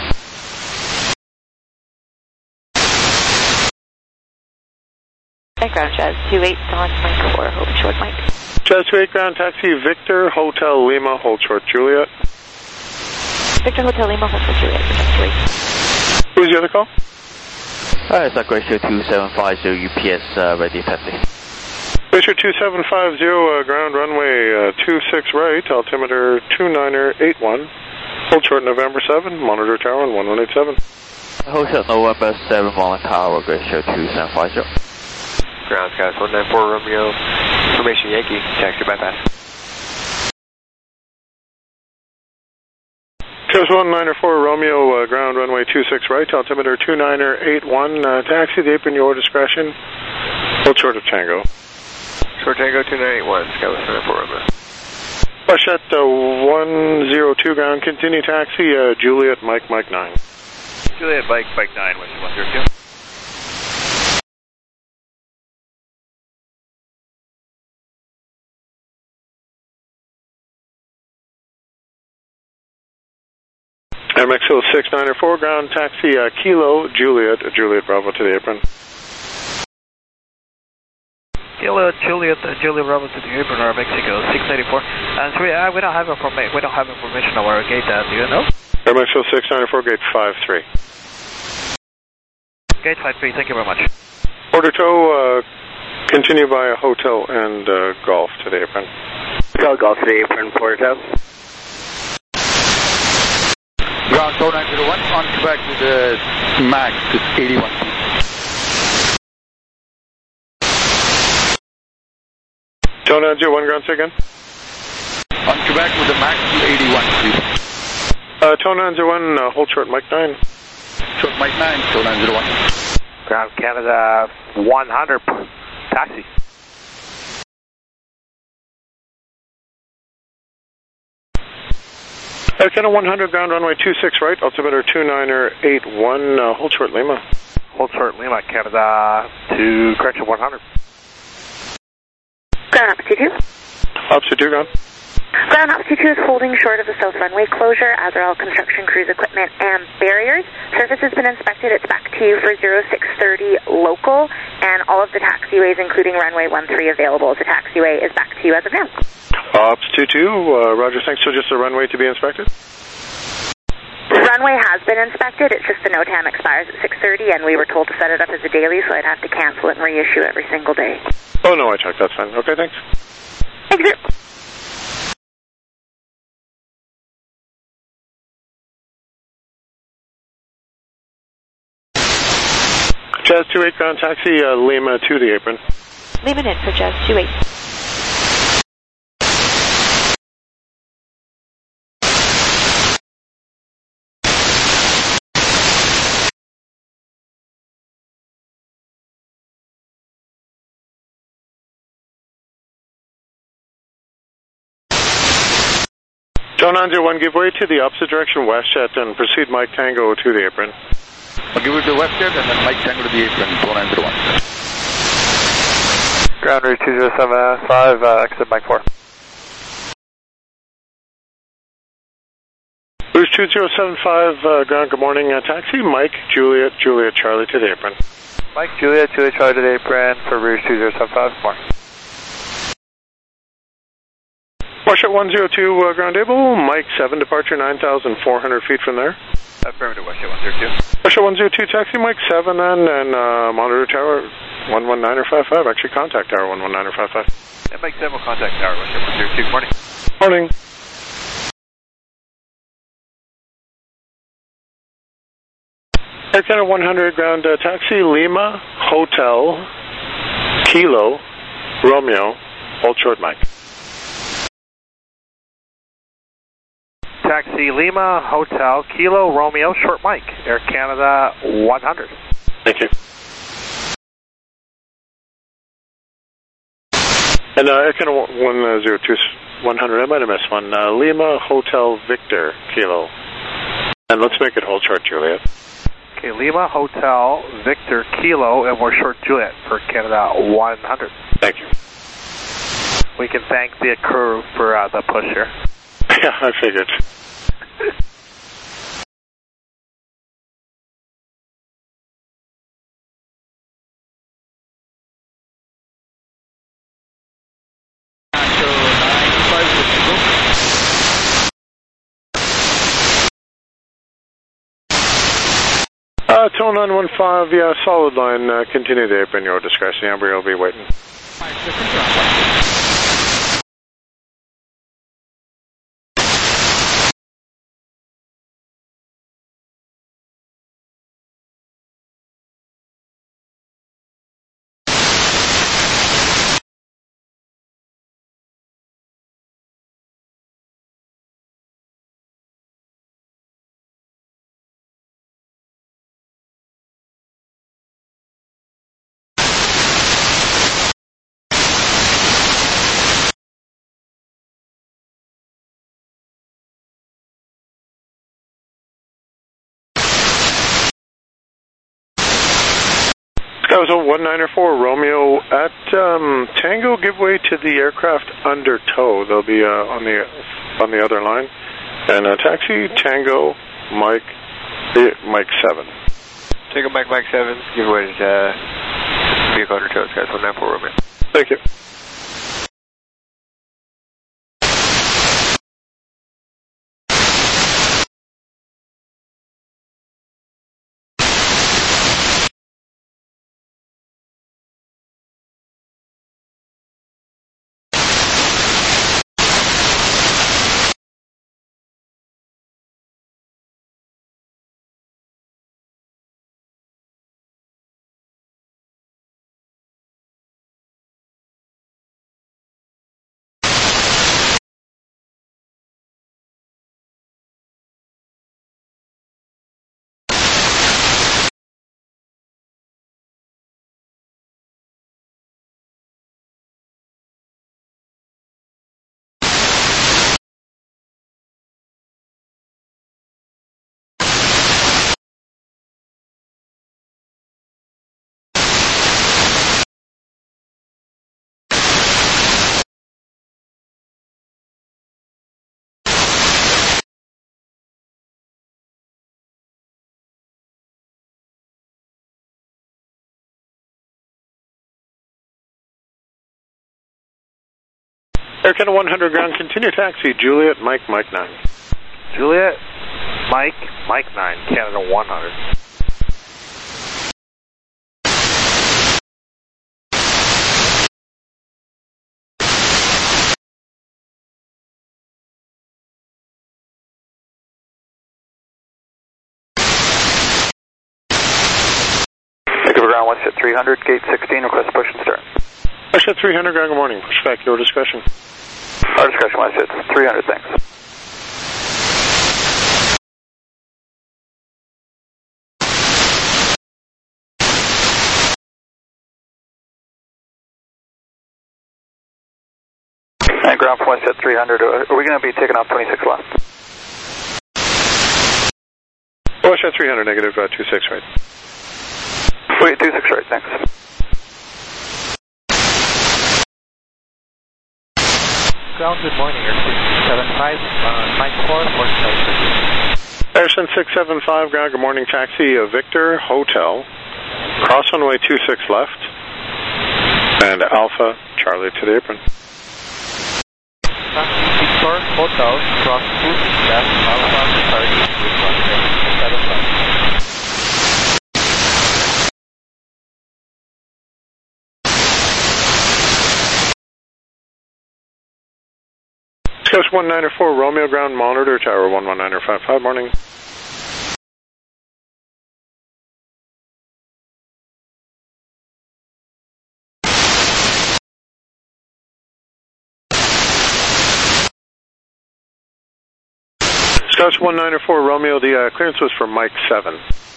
Ground, Jazz 28 on Mike 4, hold short Mike. Jazz 28, ground, taxi Victor, Hotel Lima, hold short Juliet. Victor Hotel Lima, hold short Juliet, Who's the other call? It's a Glacier 2750 UPS, ready, taxi. Glacier 2750, ground, runway 26 right, altimeter 2981, hold short November 7, monitor tower on 1187. Hold short November 7, monitor tower, Glacier 2750. Ground Skies 194 Romeo, information Yankee, taxi bypass. Coast 194 Romeo, ground, runway 26 right, altimeter 2981, taxi the apron, your discretion, hold short of Tango. Short Tango 2981, Skywest 194 Romeo. WestJet 102, ground, continue taxi, Juliet, Mike 9. Juliet, Mike 9, WestJet 102. MXO 694, ground taxi Kilo Juliet, Juliet Bravo to the apron. Kilo Juliet, Juliet Bravo to the apron, Mexico 684. And we don't have information on our gate. Do you know? MXO 694, gate 53. Gate 53. Thank you very much. Order tow. Continue via hotel and golf to the apron. Hotel golf to the apron, Porter tow. Ground tow 901 on Quebec with the MAX 81 feet. Tow 901, ground say again. On Quebec with the MAX 81 feet. Tow 901, hold short, Mike 9. Short Mike 9, tow 901. Ground Canada 100, taxi. Air Canada 100, ground runway 26 right, altimeter 2981, hold short Lima. Hold short Lima, Canada to correction 100. Ground Altitude 2. Altitude 2, ground. Ground Altitude 2 is holding short of the south runway closure, as are all construction crews, equipment, and barriers. Surface has been inspected. It's back to you for 0630 local, and all of the taxiways, including runway 13 available as a taxiway, is back to you as of now. Altitude 2, Roger, thanks. So just the runway to be inspected? The runway has been inspected. It's just the NOTAM expires at 6:30, and we were told to set it up as a daily, so I'd have to cancel it and reissue every single day. Oh, no, I checked. That's fine. Okay, thanks. Thank you. Jazz 28, ground taxi, Lima to the apron. Lima in for Jazz 28. Tow 901, give way to the opposite direction, WestJet, and proceed Mike Tango to the apron. I'll give it to WestJet and then Mike Tango to the apron, tow 901. Ground route 2075, exit Mike 4. Rouge 2075, ground, good morning, taxi, Mike, Juliet, Charlie to the apron. Mike, Juliet, Charlie to the apron for Rouge 2075, more. WestJet 102, ground able, Mike 7, departure 9,400 feet from there. Affirmative, WestJet 102. WestJet 102, taxi, Mike 7 then, and monitor tower 119.55, actually contact tower 119.55. And Mike 7 will contact tower WestJet 102, good morning. Morning. Air Canada 100, ground taxi, Lima, Hotel, Kilo, Romeo, hold short Mike. Taxi Lima, Hotel, Kilo, Romeo, short Mike, Air Canada 100. Thank you. And Air Canada 102, 100, I might have missed one. Lima, Hotel, Victor, Kilo. And let's make it hold short Juliet. Okay, Lima, Hotel, Victor, Kilo, and we're short Juliet for Canada 100. Thank you. We can thank the crew for the push here. Yeah, I figured. Tow 915, yeah, solid line, continue the apron, your discretion, Amber will be waiting. That was a 194 Romeo at Tango. Give way to the aircraft under tow. They'll be on the other line. And taxi Tango Mike 7. Take a Mike 7, give way to vehicle under tow, guys, 194 Romeo. Thank you. Air Canada 100 ground, continue taxi, Juliet, Mike 9. Juliet, Mike 9, Canada 100. Vancouver ground, Westjet 300, gate 16, request push and start. Westjet 300 ground, good morning. Push back your discretion. Our discretion, Westjet 300, thanks. And ground from Westjet 300, are we going to be taking off 26 left? Westjet 300, negative 26 right. Wait, 26 right, thanks. Ground, good morning, Air 675, Mike 4, Airson 675, ground, good morning, taxi, Victor, Hotel, cross runway 26 left, and Alpha, Charlie to the apron. Taxi Victor, Hotel, cross 26 left, Alpha, Charlie to the apron, 75. Coast 194, Romeo ground, monitor, tower 11955, morning. Coast 194, Romeo, the clearance was for Mike 7.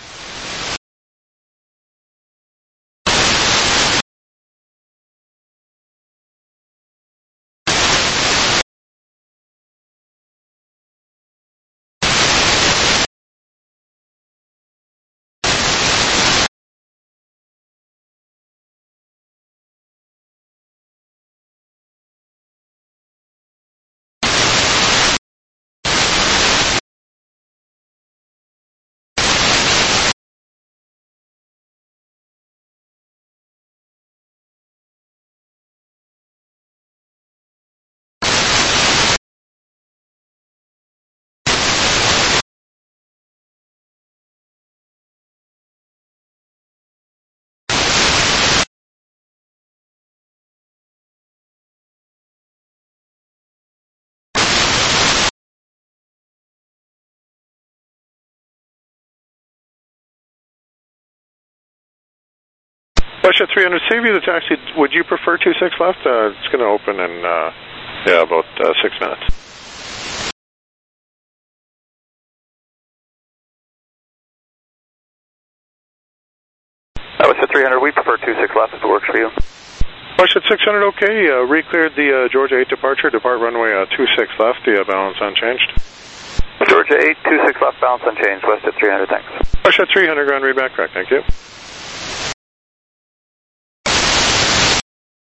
Westjet 300, save you the taxi. Would you prefer 26 left? It's going to open in, about 6 minutes. Westjet 300, we prefer 26 left if it works for you. Westjet 600, okay. Re-cleared the Georgia 8 departure. Depart runway 26 left, the balance unchanged. Georgia 8, 26 left, balance unchanged. Westjet 300, thanks. Westjet 300, ground, read back correct, thank you.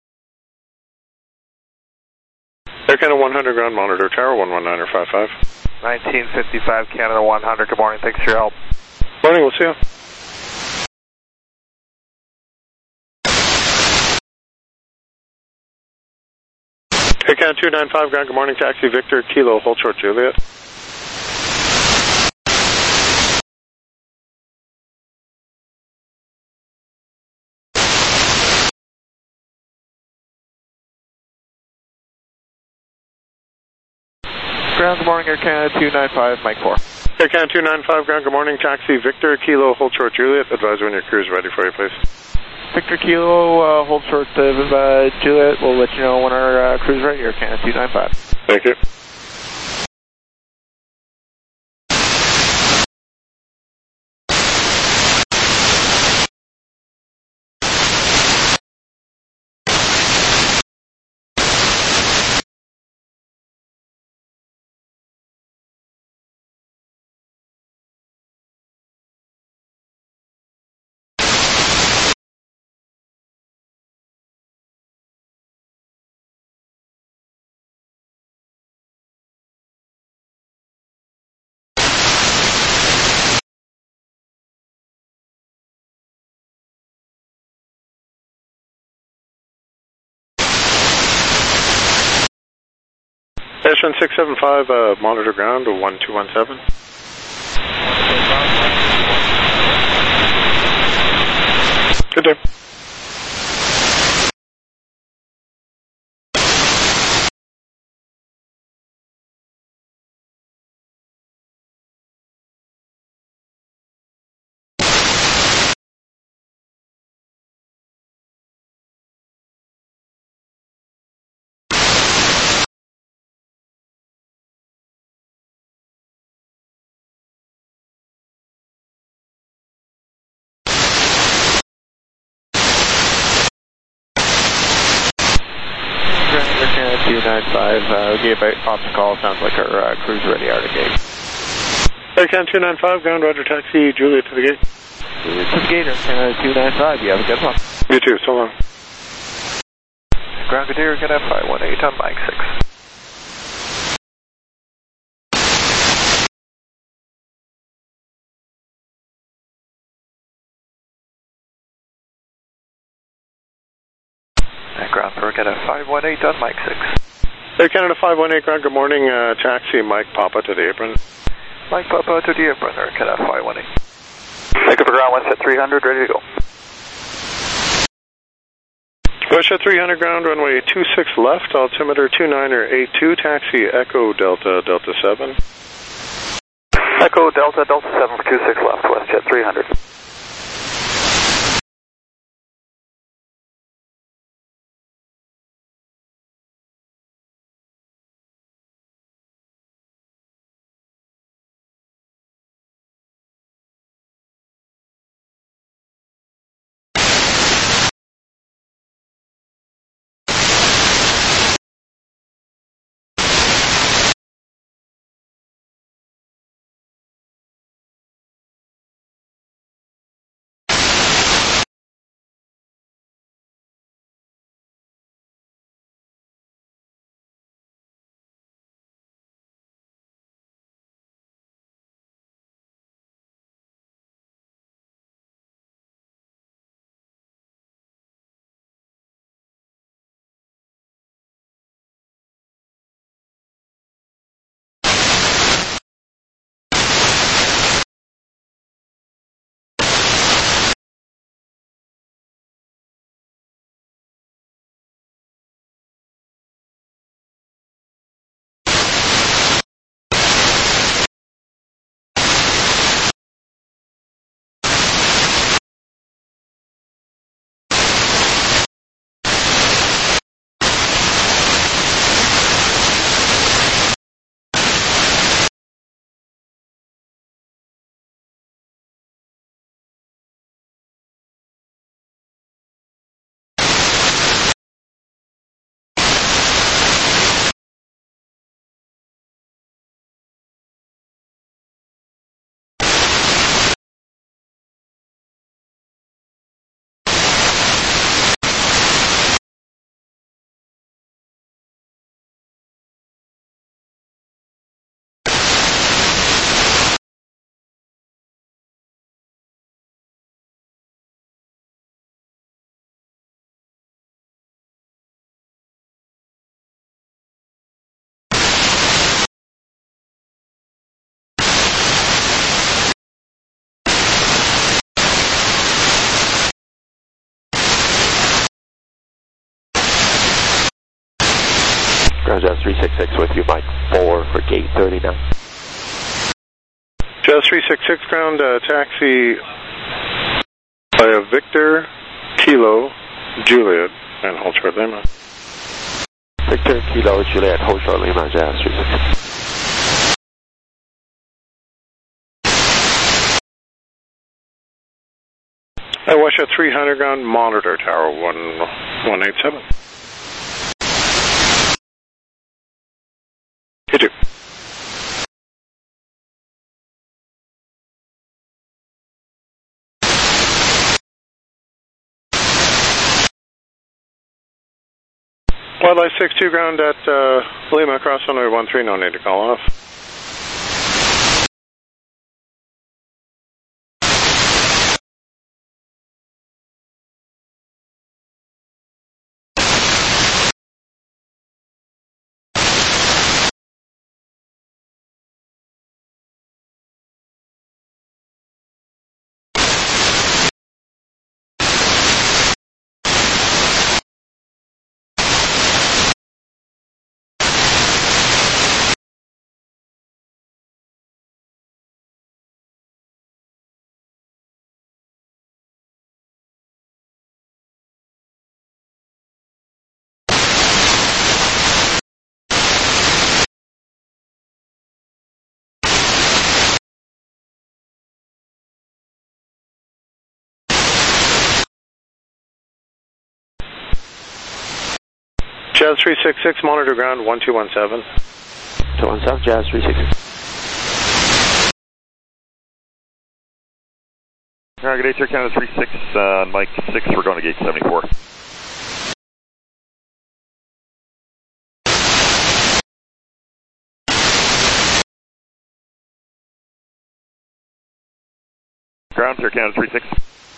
Air Canada 100 ground, monitor, tower 11955. 1955 Canada 100, good morning, thanks for your help. Morning, we'll see you. Hey, Canada 295, ground, good morning, taxi Victor Kilo, hold short Juliet. Ground, good morning, Air Canada 295, Mike 4. Air Canada 295, ground, good morning, taxi Victor Kilo, hold short Juliet, advise when your crew is ready for you, please. Victor Kilo, hold short Juliet, we'll let you know when our crew's ready, Air Canada 295. Thank you. Station 675, monitor ground to 1217. Good day. Air Canada 295, we gave ops a call, sounds like our crew's ready out of the gate. Air Canada 295, ground, roger, taxi Juliet to the gate. Juliet to the gate, Air Canada 295, you have a good one. You too, so long. Ground, good day, Air Canada 518 on Mike 6. Ground, Air Canada 518 on Mike 6. Air Canada 518, ground, good morning, taxi Mike Papa to the apron. Mike Papa to the apron, Air Canada 518. Thank you for ground, Westjet 300, ready to go. Westjet 300, ground, runway 26 left, altimeter 2982, taxi Echo Delta, Delta 7. Echo Delta, Delta 7 for 26 left, Westjet 300. Ground Jazz 366 with you, Mike 4 for gate 39. Jazz 366 ground, taxi via Victor, Kilo, Juliet, and hold short Lima. Victor, Kilo, Juliet, hold short Lima, Jazz 366. Washoe 300 ground, monitor tower 1187. You too. Wildlife 62 ground at Lima, cross runway 13, no need to call off. Jazz 366, monitor ground 1217. 217, Jazz 366. Alright, good day, Sir Canada 36, Mike 6, we're going to gate 74. Ground, Sir Canada 36.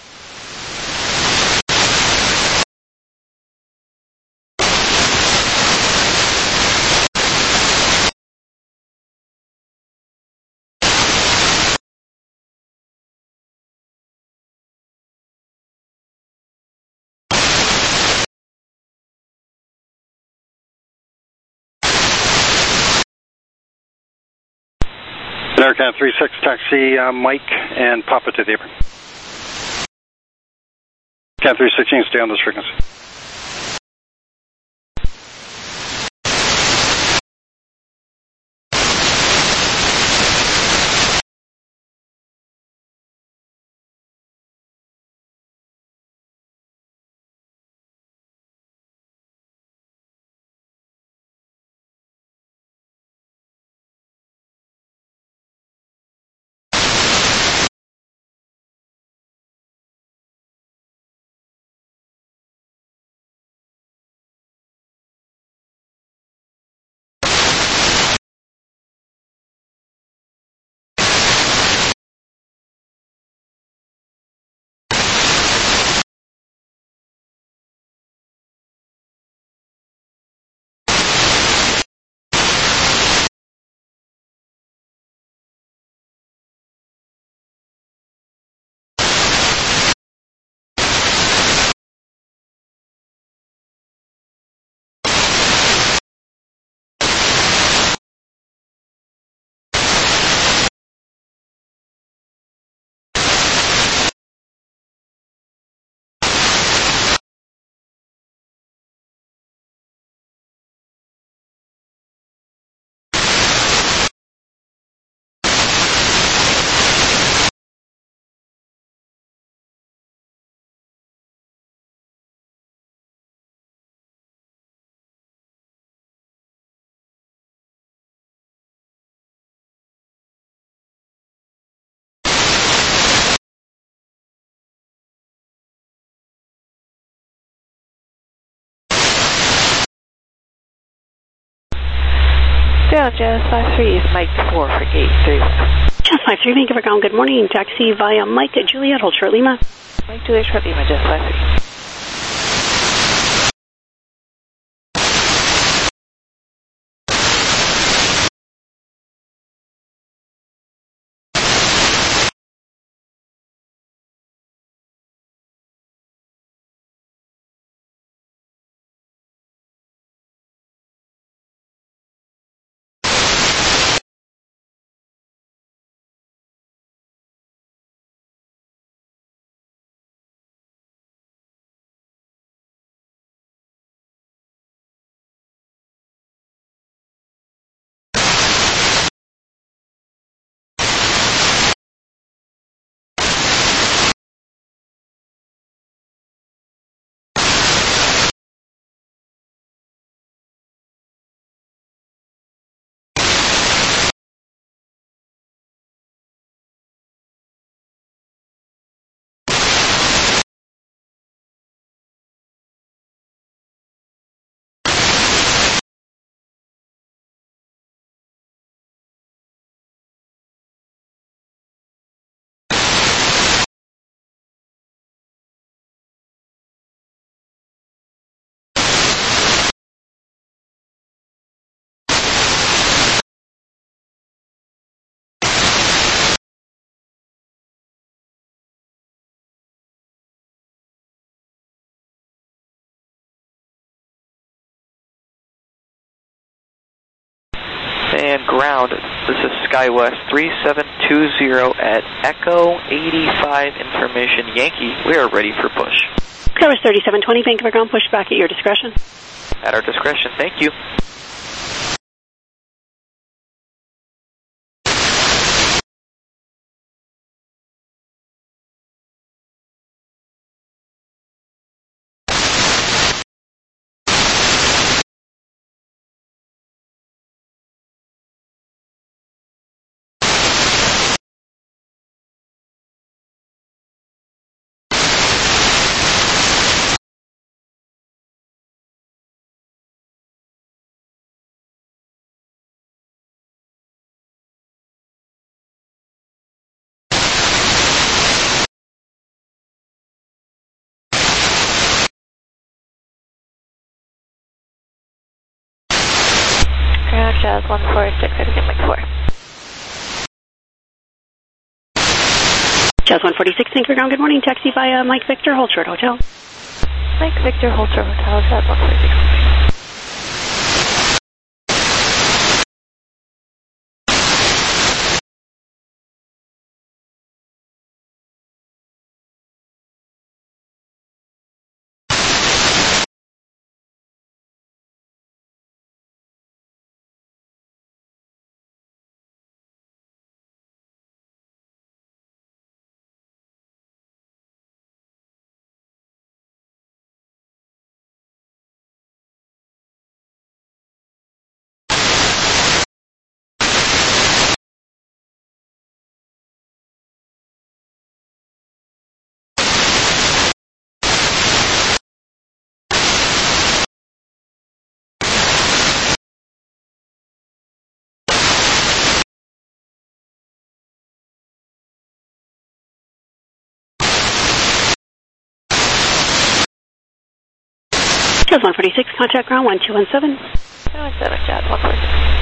American 36, taxi Mike and Papa to the apron. Can 316, stay on this frequency. Down, Jazz 53 is Mike 4 for gate 31. Jazz 53, thank you for calling. Good morning. Taxi via Mike at Juliet, hold short Lima. Mike Juliet, short Lima, Jazz 53. and ground. This is SkyWest 3720 at Echo 85 information Yankee. We are ready for push. SkyWest 3720, Vancouver ground, push back at your discretion. At our discretion, thank you. Jazz 146, I get Mike 4. Jazz 146, Vancouver ground, good morning. Taxi via Mike Victor, hold short hotel. Mike Victor, hold short hotel, Jazz 146. Jazz 146, contact ground 1217. 217, Jazz 146.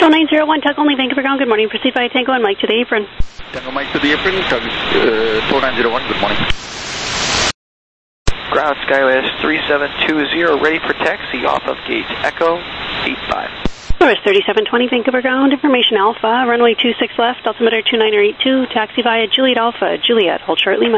901, Tuck only, Vancouver ground, good morning. Proceed via Tango and Mike to the apron. Tango Mike to the apron, 4901, good morning. Ground SkyWest 3720, ready for taxi off of gate Echo 85. Norris 3720, Vancouver ground, information Alpha, runway 26 left, altimeter 2982, taxi via Juliet Alpha, Juliet, hold short Lima.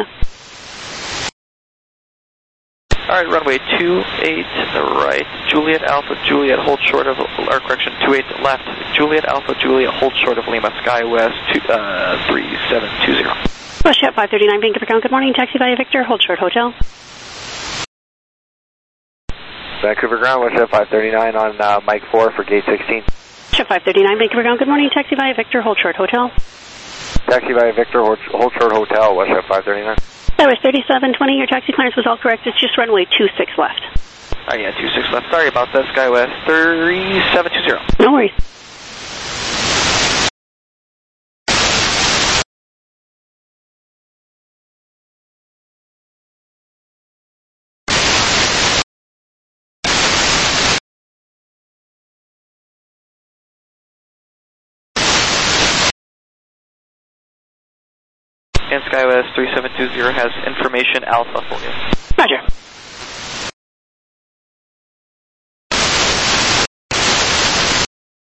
Alright, runway 28 right, Juliet Alpha, Juliet, hold short of, or correction, 28 left, Juliet Alpha, Juliet, hold short of Lima, SkyWest 3720. WestJet 539, Vancouver ground, good morning, taxi via Victor, hold short hotel. Vancouver ground, WestJet 539 on Mike 4 for gate 16. WestJet 539, Vancouver ground, good morning, taxi via Victor, hold short hotel. Taxi via Victor, hold short hotel, WestJet 539. That was 3720, your taxi clearance was all correct, it's just runway 26 left. Oh yeah, 26 left, sorry about that, SkyWest 3720. No worries. And SkyWest 3720 has information Alpha for you. Roger.